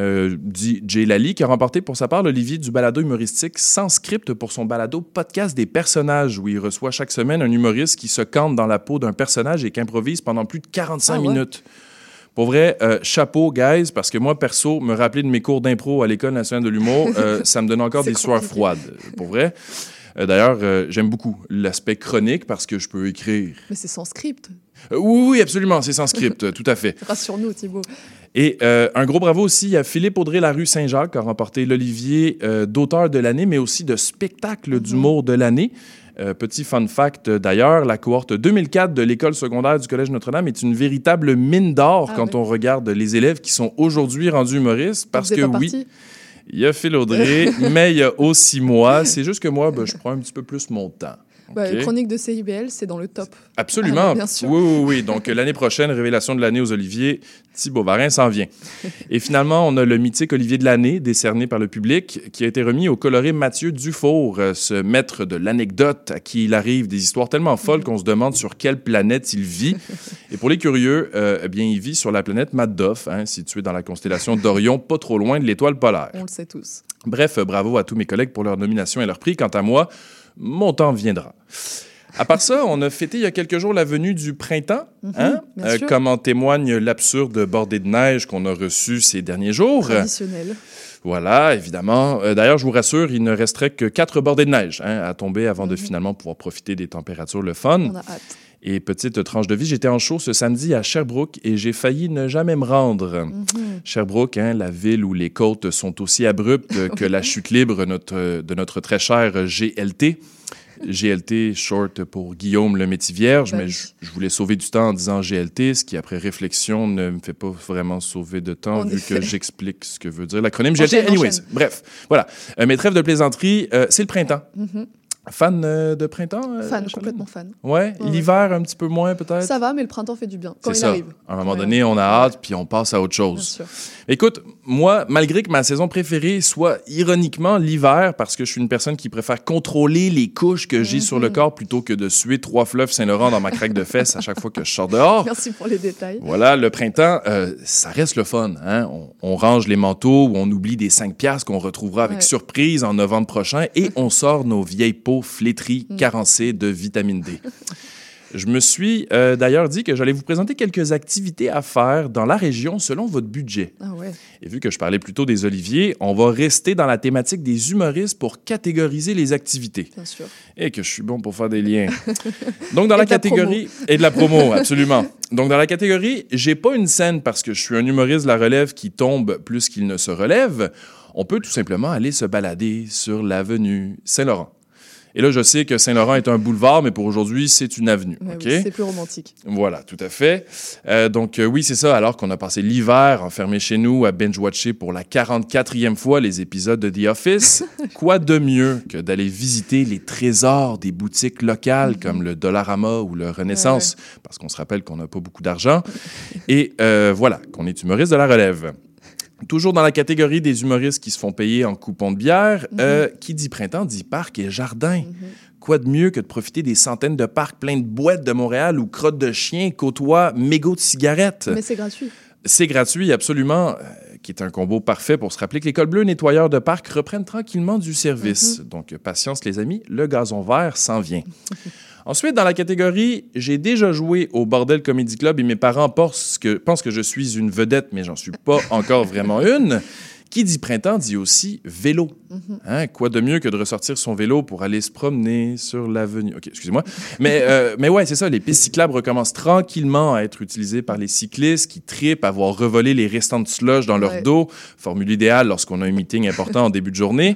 dit Jay Lally, qui a remporté pour sa part l'Olivier du balado humoristique sans script pour son balado Podcast des personnages, où il reçoit chaque semaine un humoriste qui se campe dans la peau d'un personnage et qui improvise pendant plus de 45 minutes. Pour vrai, chapeau, guys, parce que moi, perso, me rappeler de mes cours d'impro à l'École nationale de l'humour, ça me donne encore des sueurs froides. Pour vrai. D'ailleurs, j'aime beaucoup l'aspect chronique parce que je peux écrire. Mais c'est sans script. Oui, absolument, c'est sans script, tout à fait. Rassure-nous, Thibaut. Et un gros bravo aussi à Philippe Audrey-Larue-Saint-Jacques qui a remporté l'Olivier d'auteur de l'année, mais aussi de spectacle d'humour de l'année. Petit fun fact d'ailleurs, la cohorte 2004 de l'école secondaire du Collège Notre-Dame est une véritable mine d'or quand on regarde les élèves qui sont aujourd'hui rendus humoristes. Parce que oui, il y a Phil Audrey, mais il y a aussi moi. C'est juste que moi, je prends un petit peu plus mon temps. Okay. Chronique de CIBL, c'est dans le top. Absolument. Bien sûr. Oui. Donc, l'année prochaine, Révélation de l'année aux Oliviers, Thibaut Varin s'en vient. Et finalement, on a le mythique Olivier de l'année, décerné par le public, qui a été remis au coloré Mathieu Dufour, ce maître de l'anecdote à qui il arrive des histoires tellement folles qu'on se demande sur quelle planète il vit. Et pour les curieux, il vit sur la planète Madoff, située dans la constellation d'Orion, pas trop loin de l'étoile polaire. On le sait tous. Bref, bravo à tous mes collègues pour leur nomination et leur prix. Quant à moi, mon temps viendra. À part ça, on a fêté il y a quelques jours la venue du printemps, comme en témoigne l'absurde bordée de neige qu'on a reçu ces derniers jours. Traditionnel. Voilà, évidemment. D'ailleurs, je vous rassure, il ne resterait que 4 bordées de neige à tomber avant de finalement pouvoir profiter des températures le fun. On a hâte. Et petite tranche de vie, j'étais en show ce samedi à Sherbrooke et j'ai failli ne jamais me rendre. Sherbrooke, la ville où les côtes sont aussi abruptes que la chute libre de notre très cher GLT. GLT, short pour Guillaume le Métis-Vierge, mais je voulais sauver du temps en disant GLT, ce qui, après réflexion, ne me fait pas vraiment sauver de temps, vu que j'explique ce que veut dire l'acronyme GLT. Anyways, bref, voilà. Mes trêves de plaisanterie, c'est le printemps. Fan de printemps? Fan, complètement fan. Ouais, l'hiver un petit peu moins peut-être? Ça va, mais le printemps fait du bien, quand il arrive. À un moment donné, on a hâte, puis on passe à autre chose. Bien sûr. Écoute, moi, malgré que ma saison préférée soit ironiquement l'hiver, parce que je suis une personne qui préfère contrôler les couches que j'ai sur le corps plutôt que de suer 3 fleuves Saint-Laurent dans ma craque de fesses à chaque fois que je sors dehors. Merci pour les détails. Voilà, le printemps, ça reste le fun. On range les manteaux ou on oublie des 5 piastres qu'on retrouvera avec surprise en novembre prochain et on sort nos vieilles peaux flétries, carencées de vitamine D. Je me suis d'ailleurs dit que j'allais vous présenter quelques activités à faire dans la région selon votre budget. Ah ouais. Et vu que je parlais plutôt des Oliviers, on va rester dans la thématique des humoristes pour catégoriser les activités. Bien sûr. Et que je suis bon pour faire des liens. Donc, dans la catégorie... Et de la promo, absolument. Donc, dans la catégorie « J'ai pas une scène parce que je suis un humoriste de la relève qui tombe plus qu'il ne se relève », on peut tout simplement aller se balader sur l'avenue Saint-Laurent. Et là, je sais que Saint-Laurent est un boulevard, mais pour aujourd'hui, c'est une avenue. Ouais, OK? oui, c'est plus romantique. Voilà, tout à fait. Donc, oui, c'est ça. Alors qu'on a passé l'hiver enfermé chez nous à binge-watcher pour la 44e fois les épisodes de The Office, quoi de mieux que d'aller visiter les trésors des boutiques locales comme le Dollarama ou le Renaissance, parce qu'on se rappelle qu'on n'a pas beaucoup d'argent. Et voilà, qu'on est humoriste de la relève. Toujours dans la catégorie des humoristes qui se font payer en coupons de bière, qui dit printemps dit parc et jardin. Quoi de mieux que de profiter des centaines de parcs pleins de boîtes de Montréal où crottes de chiens côtoient mégots de cigarettes? Mais c'est gratuit. C'est gratuit, absolument, qui est un combo parfait pour se rappeler que l'École bleue nettoyeur de parcs reprennent tranquillement du service. Donc, patience, les amis, le gazon vert s'en vient. Ensuite, dans la catégorie « J'ai déjà joué au Bordel Comedy Club et mes parents pensent que je suis une vedette, mais j'en suis pas encore vraiment une », qui dit printemps dit aussi vélo. Hein? Quoi de mieux que de ressortir son vélo pour aller se promener sur l'avenue? OK, excusez-moi. Mais ouais, c'est ça, les pistes cyclables recommencent tranquillement à être utilisées par les cyclistes qui tripent à voir revoler les restants de slush dans leur dos, formule idéale lorsqu'on a un meeting important en début de journée.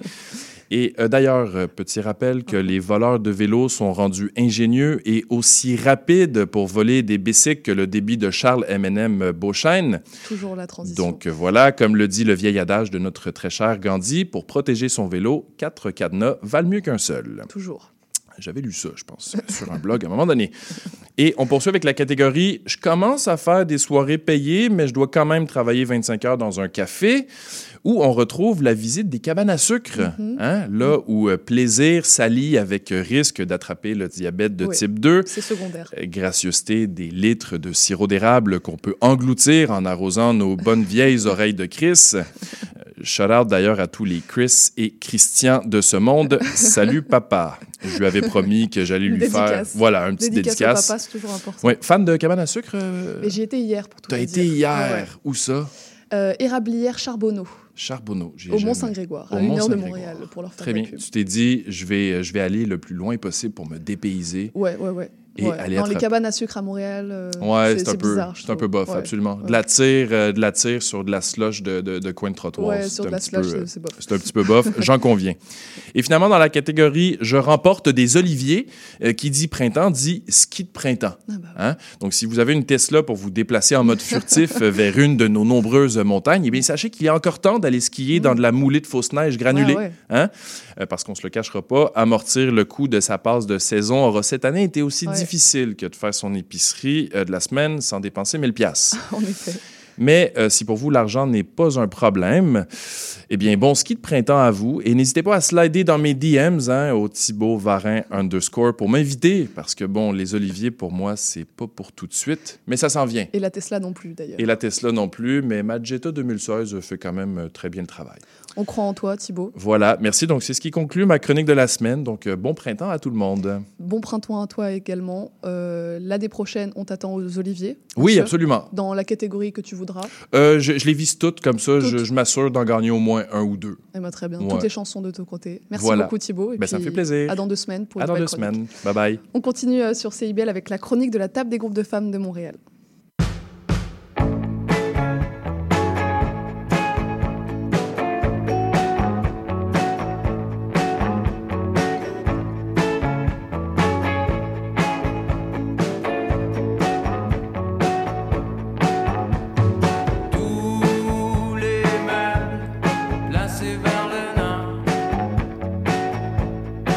Et d'ailleurs, petit rappel que les voleurs de vélos sont rendus ingénieux et aussi rapides pour voler des bicycles que le débit de Charles M&M Beauchesne. Toujours la transition. Donc voilà, comme le dit le vieil adage de notre très cher Gandhi, pour protéger son vélo, 4 cadenas valent mieux qu'un seul. Toujours. J'avais lu ça, je pense, sur un blog à un moment donné. Et on poursuit avec la catégorie « Je commence à faire des soirées payées, mais je dois quand même travailler 25 heures dans un café », où on retrouve la visite des cabanes à sucre, hein, là où plaisir s'allie avec risque d'attraper le diabète de type 2. C'est secondaire. Gracieuseté des litres de sirop d'érable qu'on peut engloutir en arrosant nos bonnes vieilles oreilles de Chris. Shout-out d'ailleurs à tous les Chris et Christian de ce monde. Salut papa. Je lui avais promis que j'allais lui faire un petit dédicace. Au papa, c'est toujours important. Ouais. Fan de cabane à sucre? Mais j'y étais hier pour tout T'as te été dire. hier? Où ça? Érablière Charbonneau. Charbonneau. Au Mont-Saint-Grégoire, à 1 heure de Montréal, pour leur faire Très bien. Tu t'es dit, je vais aller le plus loin possible pour me dépayser. Ouais. Et aller les cabanes à sucre à Montréal, c'est un bizarre. C'est un peu bof, absolument. Ouais. De la tire sur de la slush de coin de trottoir. Ouais, sur de la slush, c'est bof. C'est un petit peu bof, j'en conviens. Et finalement, dans la catégorie « Je remporte des oliviers », qui dit printemps, dit ski de printemps. Hein? Donc, si vous avez une Tesla pour vous déplacer en mode furtif vers une de nos nombreuses montagnes, eh bien, sachez qu'il est encore temps d'aller skier dans de la moulée de fausse neige granulée. Hein? Parce qu'on ne se le cachera pas, amortir le coût de sa passe de saison aura cette année été aussi difficile que de faire son épicerie de la semaine sans dépenser 1000 $. En effet. Mais si pour vous, l'argent n'est pas un problème, eh bien, bon ski de printemps à vous. Et n'hésitez pas à slider dans mes DMs au Thibaut Varin _ pour m'inviter. Parce que, bon, les oliviers, pour moi, c'est pas pour tout de suite. Mais ça s'en vient. Et la Tesla non plus, d'ailleurs. Et la Tesla non plus. Mais ma Jetta 2016 fait quand même très bien le travail. On croit en toi, Thibaut. Voilà, merci. Donc, c'est ce qui conclut ma chronique de la semaine. Donc, bon printemps à tout le monde. Bon printemps à toi également. L'année prochaine, on t'attend aux oliviers. Oui, absolument. Dans la catégorie que tu voudras. Je les vise toutes comme ça. Je m'assure d'en gagner au moins un ou deux. Eh ben, très bien. Toutes les chansons de ton côté. Merci beaucoup, Thibaut. Et puis, ça me fait plaisir. À dans 2 semaines pour une nouvelle chronique. À dans 2 semaines. Bye bye. On continue sur CIBL avec la chronique de la table des groupes de femmes de Montréal.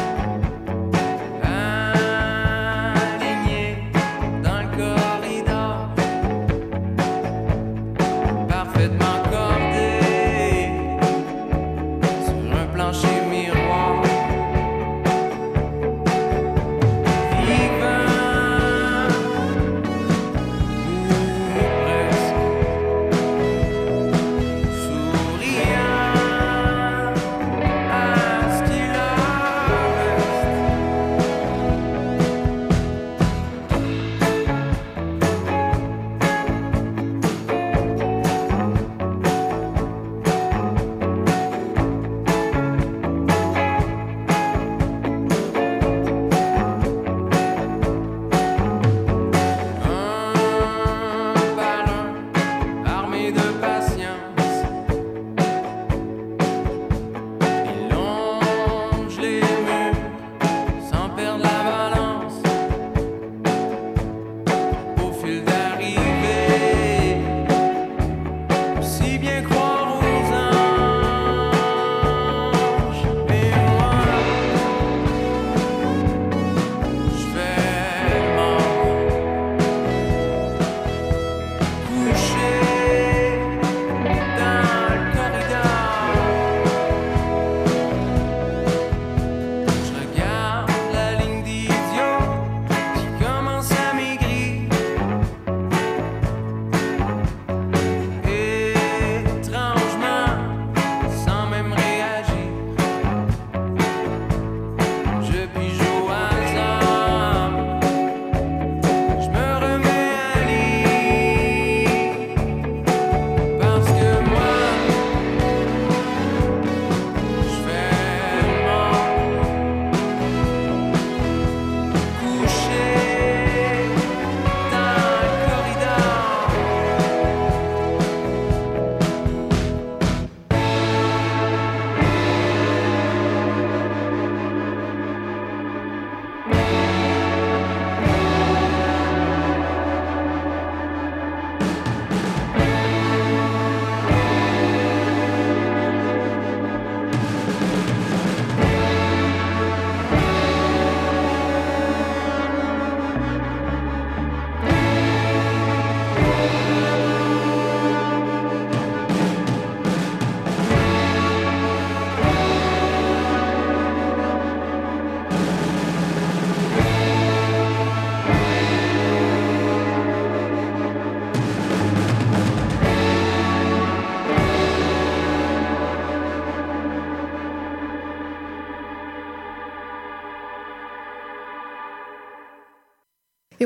Aligné dans le corridor.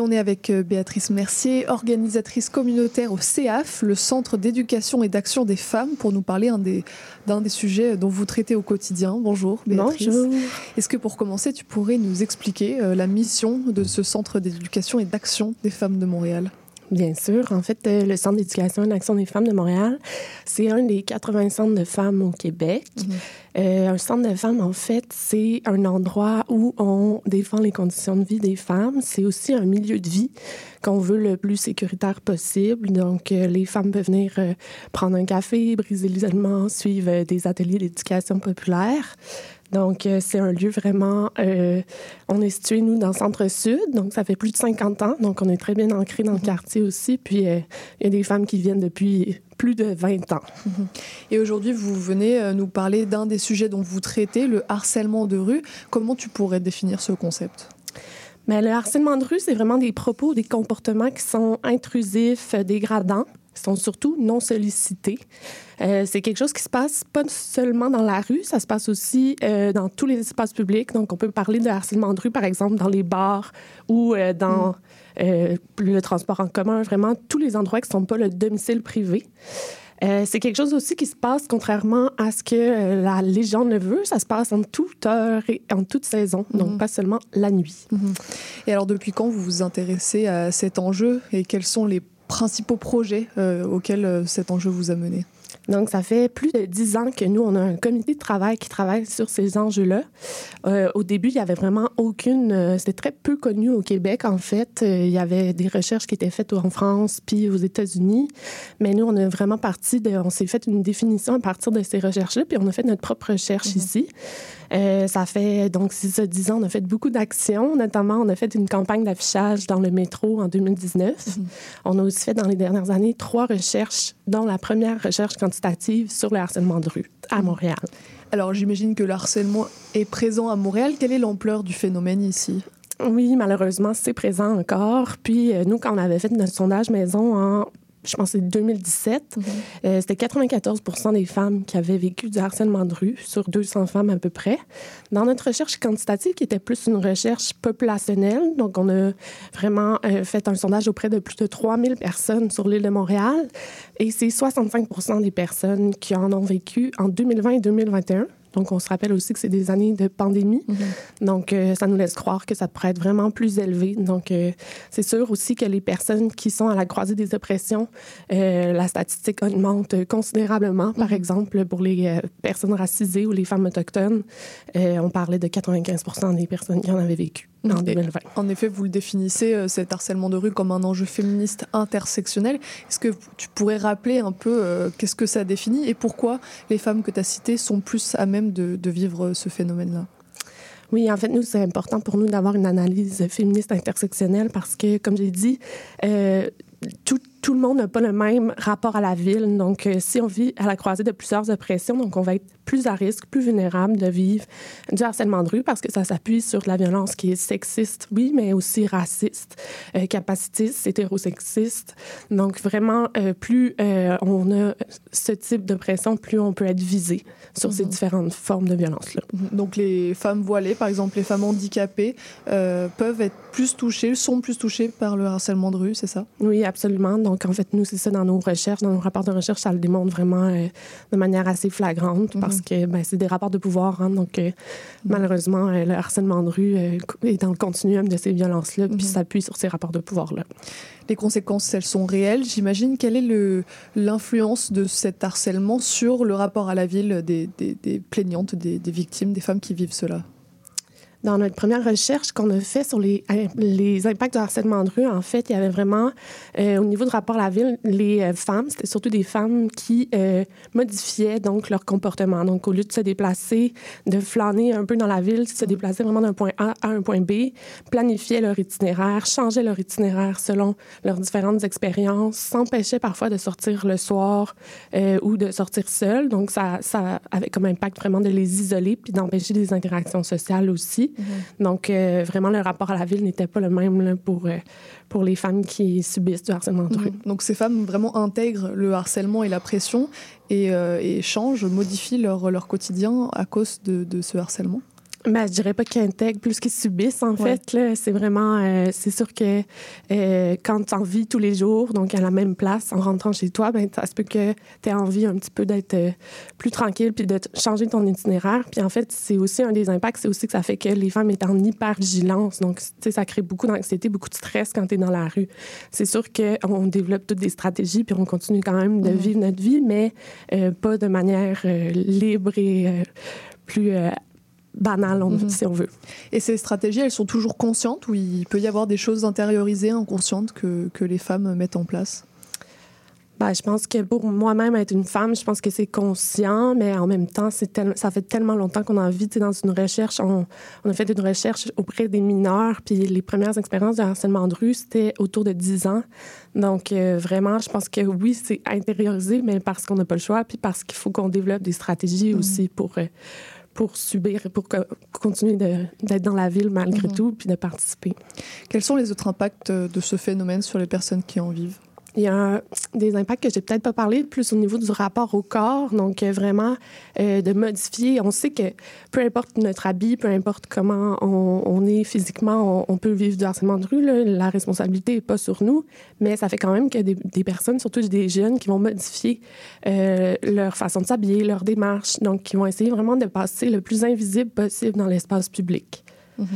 on est avec Béatrice Mercier, organisatrice communautaire au CEAF, le Centre d'éducation et d'action des femmes, pour nous parler d'un des sujets dont vous traitez au quotidien. Bonjour Béatrice. Bonjour. Est-ce que pour commencer, tu pourrais nous expliquer la mission de ce Centre d'éducation et d'action des femmes de Montréal? Bien sûr. En fait, le Centre d'éducation et d'action des femmes de Montréal, c'est un des 80 centres de femmes au Québec. Un centre de femmes, en fait, c'est un endroit où on défend les conditions de vie des femmes. C'est aussi un milieu de vie qu'on veut le plus sécuritaire possible. Donc, les femmes peuvent venir prendre un café, briser l'isolement, suivre des ateliers d'éducation populaire. Donc, c'est un lieu vraiment... on est situé, nous, dans le centre-sud, donc ça fait plus de 50 ans. Donc, on est très bien ancrés dans le quartier aussi. Puis, il y a des femmes qui viennent depuis plus de 20 ans. Et aujourd'hui, vous venez nous parler d'un des sujets dont vous traitez, le harcèlement de rue. Comment tu pourrais définir ce concept? Bien, le harcèlement de rue, c'est vraiment des propos, des comportements qui sont intrusifs, dégradants, qui sont surtout non sollicités. C'est quelque chose qui se passe pas seulement dans la rue, ça se passe aussi dans tous les espaces publics. Donc, on peut parler de harcèlement de rue, par exemple, dans les bars ou dans le transport en commun, vraiment tous les endroits qui ne sont pas le domicile privé. C'est quelque chose aussi qui se passe, contrairement à ce que la légende le veut, ça se passe en toute heure et en toute saison, donc pas seulement la nuit. Et alors, depuis quand vous vous intéressez à cet enjeu et quels sont les principaux projets auxquels cet enjeu vous a mené? Donc, ça fait plus de 10 ans que nous, on a un comité de travail qui travaille sur ces enjeux-là. Au début, il n'y avait vraiment aucune... c'était très peu connu au Québec, en fait. Il y avait des recherches qui étaient faites en France puis aux États-Unis. Mais nous, on a vraiment on s'est fait une définition à partir de ces recherches-là, puis on a fait notre propre recherche ici. Ça fait, donc, 10 ans, on a fait beaucoup d'actions. Notamment, on a fait une campagne d'affichage dans le métro en 2019. On a aussi fait, dans les dernières années, 3 recherches, dont la première recherche quantitative sur le harcèlement de rue à Montréal. Alors, j'imagine que le harcèlement est présent à Montréal. Quelle est l'ampleur du phénomène ici? Oui, malheureusement, c'est présent encore. Puis, nous, quand on avait fait notre sondage maison je pense que c'est 2017, c'était 94% des femmes qui avaient vécu du harcèlement de rue, sur 200 femmes à peu près. Dans notre recherche quantitative, qui était plus une recherche populationnelle, donc on a vraiment fait un sondage auprès de plus de 3000 personnes sur l'île de Montréal, et c'est 65% des personnes qui en ont vécu en 2020 et 2021. Donc, on se rappelle aussi que c'est des années de pandémie. Donc, ça nous laisse croire que ça pourrait être vraiment plus élevé. Donc, c'est sûr aussi que les personnes qui sont à la croisée des oppressions, la statistique augmente considérablement. Par exemple, pour les personnes racisées ou les femmes autochtones, on parlait de 95% des personnes qui en avaient vécu en 2020. En effet, vous le définissez, cet harcèlement de rue, comme un enjeu féministe intersectionnel. Est-ce que tu pourrais rappeler un peu qu'est-ce que ça définit et pourquoi les femmes que tu as citées sont plus à même de vivre ce phénomène-là? Oui, en fait, nous, c'est important pour nous d'avoir une analyse féministe intersectionnelle parce que, comme j'ai dit, tout le monde n'a pas le même rapport à la ville. Donc, si on vit à la croisée de plusieurs oppressions, donc on va être plus à risque, plus vulnérable de vivre du harcèlement de rue parce que ça s'appuie sur de la violence qui est sexiste, oui, mais aussi raciste, capacitiste, hétérosexiste. Donc, vraiment, plus on a ce type d'oppression, plus on peut être visé sur ces différentes formes de violence-là. Donc, les femmes voilées, par exemple, les femmes handicapées, peuvent être plus touchées, sont plus touchées par le harcèlement de rue, c'est ça? Oui, absolument. Donc, en fait, nous, c'est ça dans nos recherches, dans nos rapports de recherche, ça le démontre vraiment de manière assez flagrante parce que c'est des rapports de pouvoir. Donc, malheureusement, le harcèlement de rue est dans le continuum de ces violences-là puis s'appuie sur ces rapports de pouvoir-là. Les conséquences, elles sont réelles. J'imagine, quelle est l'influence de cet harcèlement sur le rapport à la ville des plaignantes, des victimes, des femmes qui vivent cela? Dans notre première recherche qu'on a fait sur les impacts du harcèlement de rue, en fait, il y avait vraiment, au niveau du rapport à la ville, les femmes, c'était surtout des femmes qui modifiaient donc leur comportement. Donc, au lieu de se déplacer, de flâner un peu dans la ville, se déplacer vraiment d'un point A à un point B, planifiaient leur itinéraire, changeaient leur itinéraire selon leurs différentes expériences, s'empêchaient parfois de sortir le soir ou de sortir seules. Donc, ça avait comme impact vraiment de les isoler puis d'empêcher des interactions sociales aussi. Donc, vraiment, le rapport à la ville n'était pas le même là, pour les femmes qui subissent du harcèlement de rue. Donc, ces femmes vraiment intègrent le harcèlement et la pression et changent, modifient leur quotidien à cause de ce harcèlement? Ben, je dirais pas qu'ils intègrent plus qu'ils subissent, en fait. Là. C'est vraiment... c'est sûr que quand tu en vis tous les jours, donc à la même place, en rentrant chez toi, ben, ça se peut que tu aies envie un petit peu d'être plus tranquille puis de changer ton itinéraire. Puis en fait, c'est aussi un des impacts, c'est aussi que ça fait que les femmes sont en hyper-vigilance. Donc, tu sais, ça crée beaucoup d'anxiété, beaucoup de stress quand tu es dans la rue. C'est sûr qu'on développe toutes des stratégies puis on continue quand même de vivre notre vie, mais pas de manière libre et plus... banales, si on veut. Et ces stratégies, elles sont toujours conscientes ou il peut y avoir des choses intériorisées, inconscientes que les femmes mettent en place? Ben, je pense que pour moi-même, être une femme, je pense que c'est conscient, mais en même temps, ça fait tellement longtemps qu'on a envie, tu sais, dans une recherche, on a fait une recherche auprès des mineurs, puis les premières expériences de harcèlement de rue, c'était autour de 10 ans. Donc, vraiment, je pense que oui, c'est intériorisé, mais parce qu'on n'a pas le choix, puis parce qu'il faut qu'on développe des stratégies aussi pour subir, pour continuer d'être dans la ville malgré tout, puis de participer. Quels sont les autres impacts de ce phénomène sur les personnes qui en vivent? Il y a des impacts que j'ai peut-être pas parlé, plus au niveau du rapport au corps. Donc, vraiment, de modifier. On sait que peu importe notre habit, peu importe comment on est physiquement, on peut vivre du harcèlement de rue. Là. La responsabilité n'est pas sur nous, mais ça fait quand même que des personnes, surtout des jeunes, qui vont modifier leur façon de s'habiller, leur démarche. Donc, qui vont essayer vraiment de passer le plus invisible possible dans l'espace public.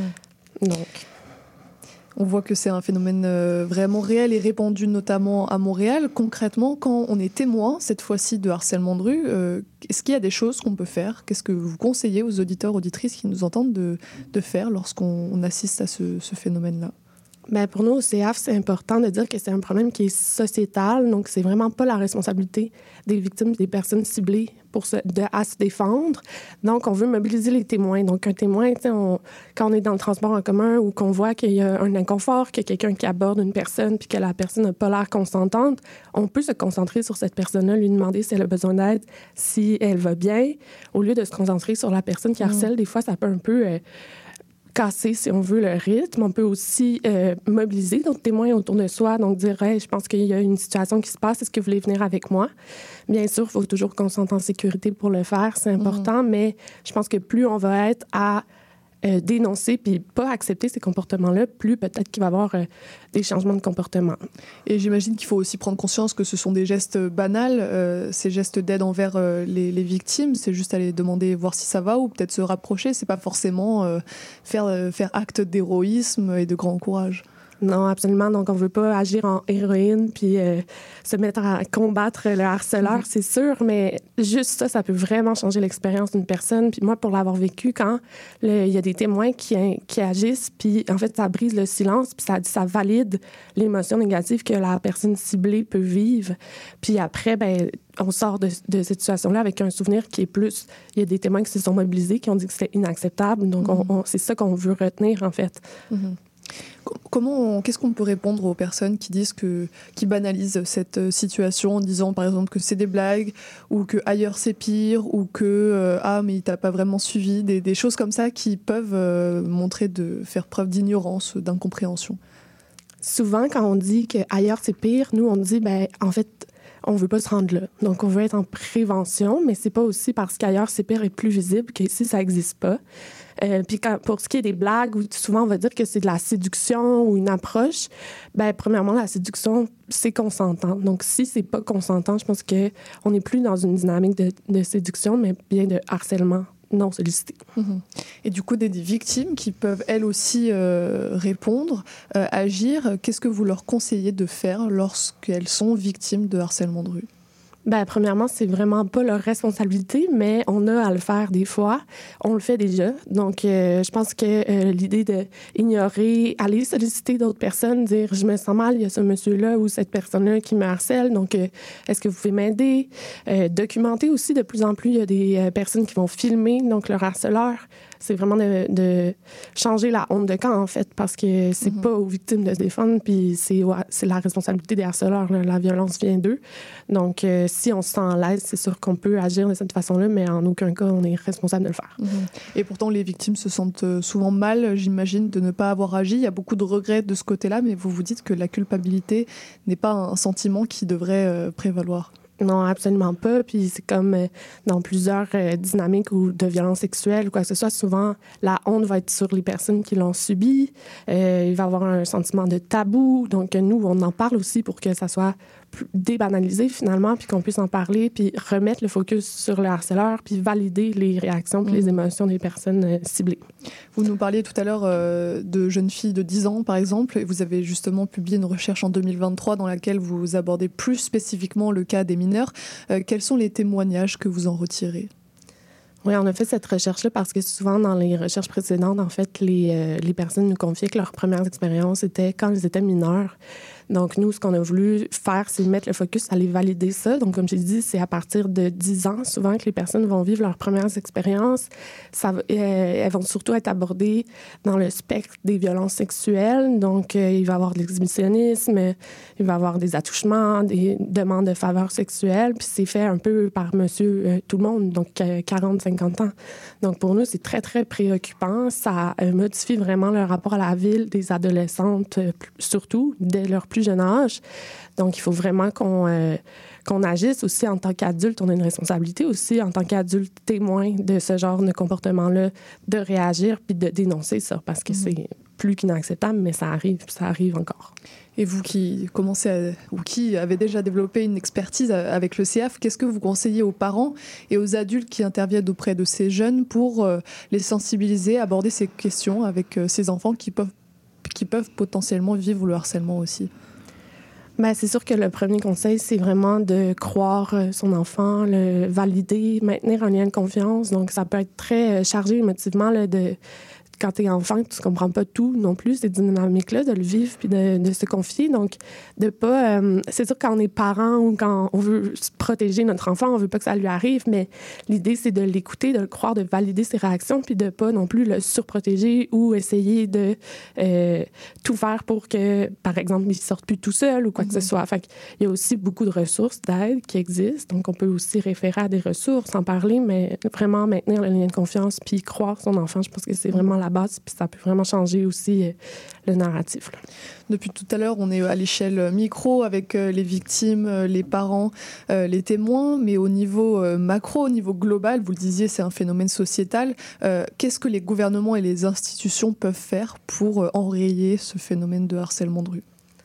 Donc... On voit que c'est un phénomène vraiment réel et répandu notamment à Montréal. Concrètement, quand on est témoin, cette fois-ci, de harcèlement de rue, est-ce qu'il y a des choses qu'on peut faire? Qu'est-ce que vous conseillez aux auditeurs, auditrices qui nous entendent de faire lorsqu'on assiste à ce phénomène-là? Bien, pour nous, au CAF, c'est important de dire que c'est un problème qui est sociétal. Donc, c'est vraiment pas la responsabilité des victimes, des personnes ciblées à se défendre. Donc, on veut mobiliser les témoins. Donc, un témoin, quand on est dans le transport en commun ou qu'on voit qu'il y a un inconfort, qu'il y a quelqu'un qui aborde une personne puis que la personne n'a pas l'air consentante, on peut se concentrer sur cette personne-là, lui demander si elle a besoin d'aide, si elle va bien, au lieu de se concentrer sur la personne qui harcèle. Des fois, ça peut un peu... casser, si on veut, le rythme. On peut aussi mobiliser d'autres témoins autour de soi, donc dire hey, « je pense qu'il y a une situation qui se passe, est-ce que vous voulez venir avec moi? » Bien sûr, il faut toujours qu'on se sente en sécurité pour le faire, c'est important, mais je pense que plus on va être à dénoncer puis pas accepter ces comportements-là, plus peut-être qu'il va y avoir des changements de comportement. Et j'imagine qu'il faut aussi prendre conscience que ce sont des gestes banals, ces gestes d'aide envers les victimes. C'est juste aller demander, voir si ça va ou peut-être se rapprocher. C'est pas forcément faire acte d'héroïsme et de grand courage. Non, absolument. Donc, on ne veut pas agir en héroïne puis se mettre à combattre le harceleur, c'est sûr, mais juste ça peut vraiment changer l'expérience d'une personne. Puis moi, pour l'avoir vécu, quand il y a des témoins qui agissent, puis en fait, ça brise le silence, puis ça valide l'émotion négative que la personne ciblée peut vivre. Puis après, ben on sort de cette situation-là avec un souvenir qui est plus... Il y a des témoins qui se sont mobilisés, qui ont dit que c'était inacceptable. Donc, c'est ça qu'on veut retenir, en fait. Qu'est-ce qu'on peut répondre aux personnes qui disent qui banalisent cette situation en disant par exemple que c'est des blagues ou que ailleurs c'est pire ou que mais t'as pas vraiment suivi, des choses comme ça qui peuvent montrer de faire preuve d'ignorance, d'incompréhension? Souvent quand on dit que ailleurs c'est pire, nous on dit en fait on veut pas se rendre là. Donc on veut être en prévention, mais c'est pas aussi parce qu'ailleurs c'est pire et plus visible qu'ici ça existe pas. Puis pour ce qui est des blagues, où souvent on va dire que c'est de la séduction ou une approche, premièrement, la séduction, c'est consentant. Donc si c'est pas consentant, je pense qu'on n'est plus dans une dynamique de séduction, mais bien de harcèlement non sollicité. Et du coup, des victimes qui peuvent elles aussi répondre, agir, qu'est-ce que vous leur conseillez de faire lorsqu'elles sont victimes de harcèlement de rue? Premièrement, c'est vraiment pas leur responsabilité, mais on a à le faire des fois. On le fait déjà. Donc, je pense que l'idée d'ignorer, aller solliciter d'autres personnes, dire « je me sens mal, il y a ce monsieur-là ou cette personne-là qui me harcèle, donc est-ce que vous pouvez m'aider? » Documenter aussi, de plus en plus, il y a des personnes qui vont filmer donc leur harceleur. C'est vraiment de changer la honte de camp, en fait, parce que c'est pas aux victimes de se défendre, puis c'est la responsabilité des harceleurs. Là. La violence vient d'eux. Donc, si on se sent à l'aise, c'est sûr qu'on peut agir de cette façon-là, mais en aucun cas, on est responsable de le faire. Et pourtant, les victimes se sentent souvent mal, j'imagine, de ne pas avoir agi. Il y a beaucoup de regrets de ce côté-là, mais vous vous dites que la culpabilité n'est pas un sentiment qui devrait prévaloir. Non, absolument pas. Puis c'est comme dans plusieurs dynamiques ou de violence sexuelle ou quoi que ce soit, souvent la honte va être sur les personnes qui l'ont subi. Il va y avoir un sentiment de tabou. Donc nous, on en parle aussi pour que ça soit débanalisé finalement, puis qu'on puisse en parler, puis remettre le focus sur le harceleur, puis valider les réactions puis les émotions des personnes ciblées. Vous nous parliez tout à l'heure de jeunes filles de 10 ans, par exemple, et vous avez justement publié une recherche en 2023 dans laquelle vous abordez plus spécifiquement le cas des mineurs. Quels sont les témoignages que vous en retirez? Oui, on a fait cette recherche-là parce que souvent, dans les recherches précédentes, en fait, les personnes nous confiaient que leur première expérience était quand ils étaient mineurs. Donc, nous, ce qu'on a voulu faire, c'est mettre le focus à aller valider ça. Donc, comme j'ai dit, c'est à partir de 10 ans, souvent, que les personnes vont vivre leurs premières expériences. Elles vont surtout être abordées dans le spectre des violences sexuelles. Donc, il va y avoir de l'exhibitionnisme, il va y avoir des attouchements, des demandes de faveurs sexuelles. Puis, c'est fait un peu par monsieur tout le monde, donc 40-50 ans. Donc, pour nous, c'est très, très préoccupant. Ça modifie vraiment le rapport à la ville des adolescentes, surtout dès leur plus jeune âge. Donc, il faut vraiment qu'on agisse aussi en tant qu'adulte. On a une responsabilité aussi en tant qu'adulte témoin de ce genre de comportement-là, de réagir puis de dénoncer ça parce que c'est plus qu'inacceptable, mais ça arrive encore. Et vous qui qui avez déjà développé une expertise avec le CEAF, qu'est-ce que vous conseillez aux parents et aux adultes qui interviennent auprès de ces jeunes pour les sensibiliser, aborder ces questions avec ces enfants qui peuvent potentiellement vivre le harcèlement aussi? Bien, c'est sûr que le premier conseil, c'est vraiment de croire son enfant, le valider, maintenir un lien de confiance. Donc, ça peut être très chargé émotivement quand t'es enfant, tu comprends pas tout non plus, ces dynamiques-là, de le vivre puis de se confier. Donc, de pas... c'est sûr, quand on est parent ou quand on veut protéger notre enfant, on veut pas que ça lui arrive, mais l'idée, c'est de l'écouter, de le croire, de valider ses réactions puis de pas non plus le surprotéger ou essayer de tout faire pour que, par exemple, il sorte plus tout seul ou quoi que ce soit. Fait qu'il y a aussi beaucoup de ressources d'aide qui existent. Donc, on peut aussi référer à des ressources, en parler, mais vraiment maintenir le lien de confiance puis croire son enfant. Je pense que c'est vraiment la base, puis ça peut vraiment changer aussi le narratif. Là. Depuis tout à l'heure, on est à l'échelle micro avec les victimes, les parents, les témoins, mais au niveau macro, au niveau global, vous le disiez, c'est un phénomène sociétal. Qu'est-ce que les gouvernements et les institutions peuvent faire pour enrayer ce phénomène de harcèlement de rue?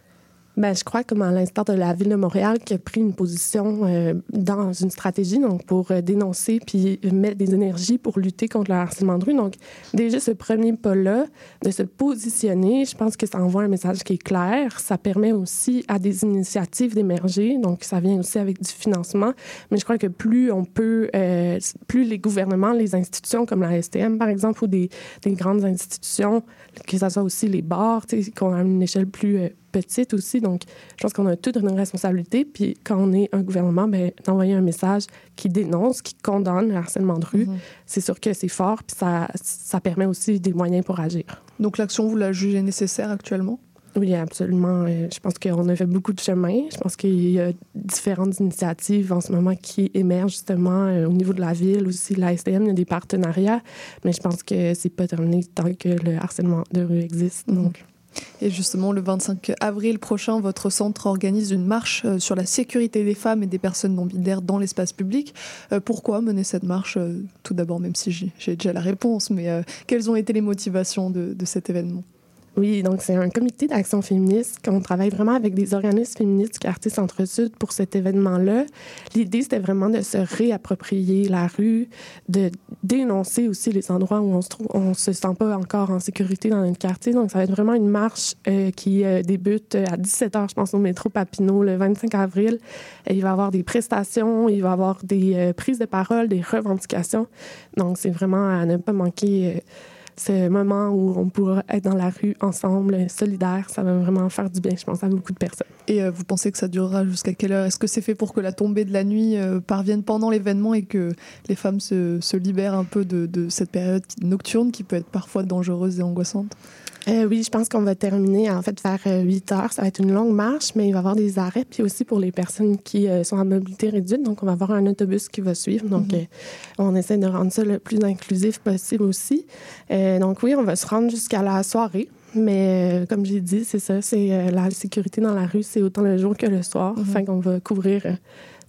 Bien, je crois, comme à l'instar de la Ville de Montréal, qui a pris une position dans une stratégie donc pour dénoncer puis mettre des énergies pour lutter contre le harcèlement de rue. Donc, déjà, ce premier pas-là, de se positionner, je pense que ça envoie un message qui est clair. Ça permet aussi à des initiatives d'émerger. Donc, ça vient aussi avec du financement. Mais je crois que plus on peut, plus les gouvernements, les institutions comme la STM, par exemple, ou des grandes institutions, que ce soit aussi les bars, qu'on a une échelle plus petite aussi. Donc, je pense qu'on a toute une responsabilité. Puis, quand on est un gouvernement, bien, d'envoyer un message qui dénonce, qui condamne le harcèlement de rue, c'est sûr que c'est fort. Puis, ça permet aussi des moyens pour agir. Donc, l'action, vous la jugez nécessaire actuellement? Oui, absolument. Je pense qu'on a fait beaucoup de chemin. Je pense qu'il y a différentes initiatives en ce moment qui émergent justement au niveau de la ville, aussi la STM, il y a des partenariats. Mais je pense que c'est pas terminé tant que le harcèlement de rue existe. Donc... Et justement, le 25 avril prochain, votre centre organise une marche sur la sécurité des femmes et des personnes non-binaires dans l'espace public. Pourquoi mener cette marche? Tout d'abord, même si j'ai déjà la réponse, mais quelles ont été les motivations de cet événement? Oui, donc c'est un comité d'action féministe qu'on travaille vraiment avec des organismes féministes du quartier Centre-Sud pour cet événement-là. L'idée, c'était vraiment de se réapproprier la rue, de dénoncer aussi les endroits où on se sent pas encore en sécurité dans notre quartier. Donc, ça va être vraiment une marche qui débute à 17h, je pense, au métro Papineau, le 25 avril. Il va y avoir des prestations, il va y avoir des prises de parole, des revendications. Donc, c'est vraiment à ne pas manquer... ce moment où on pourra être dans la rue ensemble, solidaires, ça va vraiment faire du bien, je pense, à beaucoup de personnes. Et vous pensez que ça durera jusqu'à quelle heure? Est-ce que c'est fait pour que la tombée de la nuit parvienne pendant l'événement et que les femmes se libèrent un peu de cette période nocturne qui peut être parfois dangereuse et angoissante? Oui, je pense qu'on va terminer en fait vers 8 heures. Ça va être une longue marche, mais il va y avoir des arrêts. Puis aussi pour les personnes qui sont à mobilité réduite, donc on va avoir un autobus qui va suivre. Donc, on essaie de rendre ça le plus inclusif possible aussi. Donc oui, on va se rendre jusqu'à la soirée. Mais comme j'ai dit, c'est ça, c'est la sécurité dans la rue, c'est autant le jour que le soir. Enfin qu'on va couvrir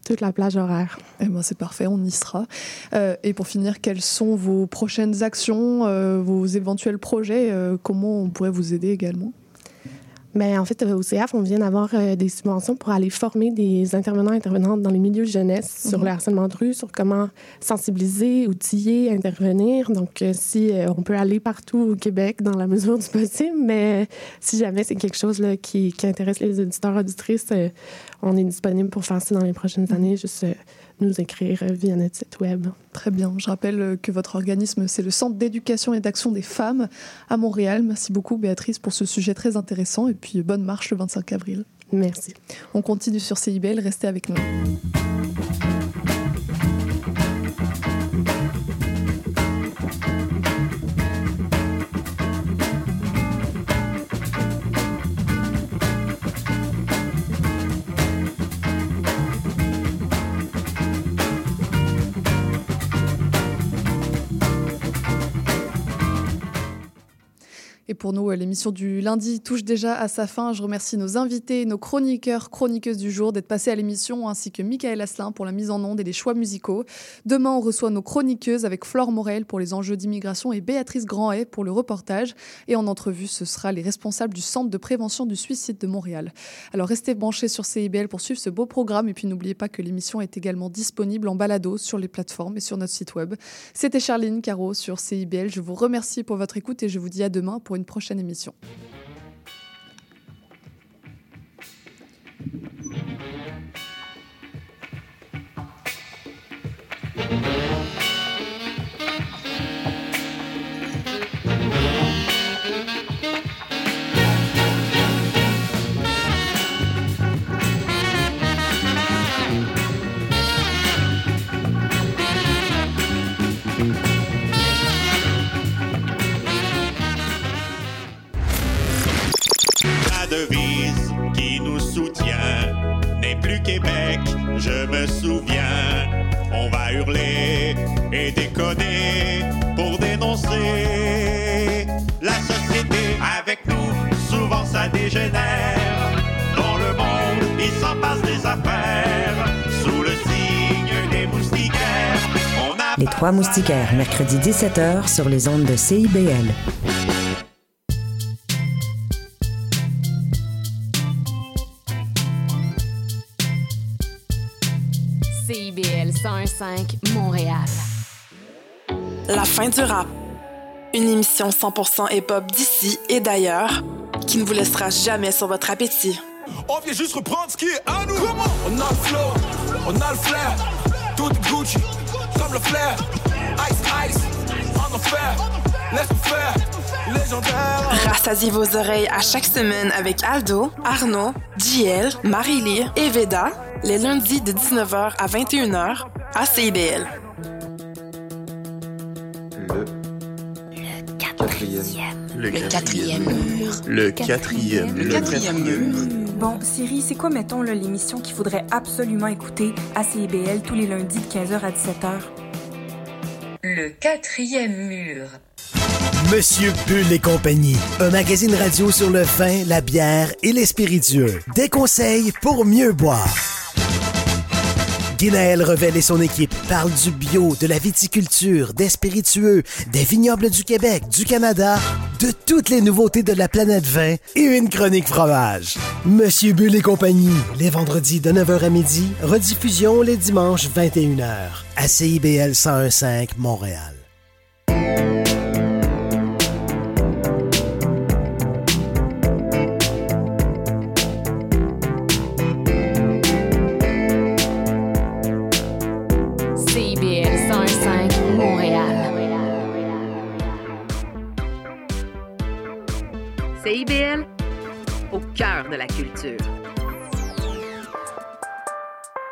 toute la plage horaire. Eh ben, c'est parfait, on y sera. Et pour finir, quelles sont vos prochaines actions, vos éventuels projets? Comment on pourrait vous aider également? Bien, en fait, au CF, on vient d'avoir des subventions pour aller former des intervenantes dans les milieux jeunesse sur le harcèlement de rue, sur comment sensibiliser, outiller, intervenir. Donc, si on peut aller partout au Québec dans la mesure du possible, mais si jamais c'est quelque chose là, qui intéresse les auditeurs, auditrices, on est disponible pour faire ça dans les prochaines années. Juste nous écrire via notre site web. Très bien. Je rappelle que votre organisme, c'est le Centre d'éducation et d'action des femmes à Montréal. Merci beaucoup, Béatrice, pour ce sujet très intéressant. Et puis, bonne marche le 25 avril. Merci. On continue sur CIBL. Restez avec nous. Et pour nous, l'émission du lundi touche déjà à sa fin. Je remercie nos invités, nos chroniqueurs, chroniqueuses du jour d'être passés à l'émission, ainsi que Michael Asselin pour la mise en onde et les choix musicaux. Demain, on reçoit nos chroniqueuses avec Flore Morel pour les enjeux d'immigration et Béatrice Grandet pour le reportage. Et en entrevue, ce sera les responsables du Centre de prévention du suicide de Montréal. Alors restez branchés sur CIBL pour suivre ce beau programme. Et puis n'oubliez pas que l'émission est également disponible en balado sur les plateformes et sur notre site web. C'était Charline Caro sur CIBL. Je vous remercie pour votre écoute et je vous dis à demain pour une prochaine émission. Devise qui nous soutient n'est plus Québec, je me souviens. On va hurler et déconner pour dénoncer la société. Avec nous, souvent ça dégénère. Dans le monde, il s'en passe des affaires. Sous le signe des moustiquaires, on a... Les Trois Moustiquaires, mercredi 17h sur les ondes de CIBL. CIBL 101.5 Montréal. La fin du rap. Une émission 100% hip-hop d'ici et d'ailleurs qui ne vous laissera jamais sur votre appétit. On vient juste reprendre ce qui est à nous. On a le flow, on a le flair. Tout Gucci, comme le flair. Ice, on en fait, laisse-nous faire. Légendaire. Rassasiez vos oreilles à chaque semaine avec Aldo, Arnaud, JL, Marie-Ly et Veda, les lundis de 19h à 21h à CIBL. Le quatrième mur. Bon, Siri, c'est quoi, mettons, là, l'émission qu'il faudrait absolument écouter à CIBL tous les lundis de 15h à 17h? Le quatrième mur. Monsieur Bull et compagnie, un magazine radio sur le vin, la bière et les spiritueux. Des conseils pour mieux boire. Guinaël Revel et son équipe parlent du bio, de la viticulture, des spiritueux, des vignobles du Québec, du Canada, de toutes les nouveautés de la planète vin et une chronique fromage. Monsieur Bull et compagnie, les vendredis de 9h à midi, rediffusion les dimanches 21h à CIBL 101.5 Montréal. CIBL, au cœur de la culture.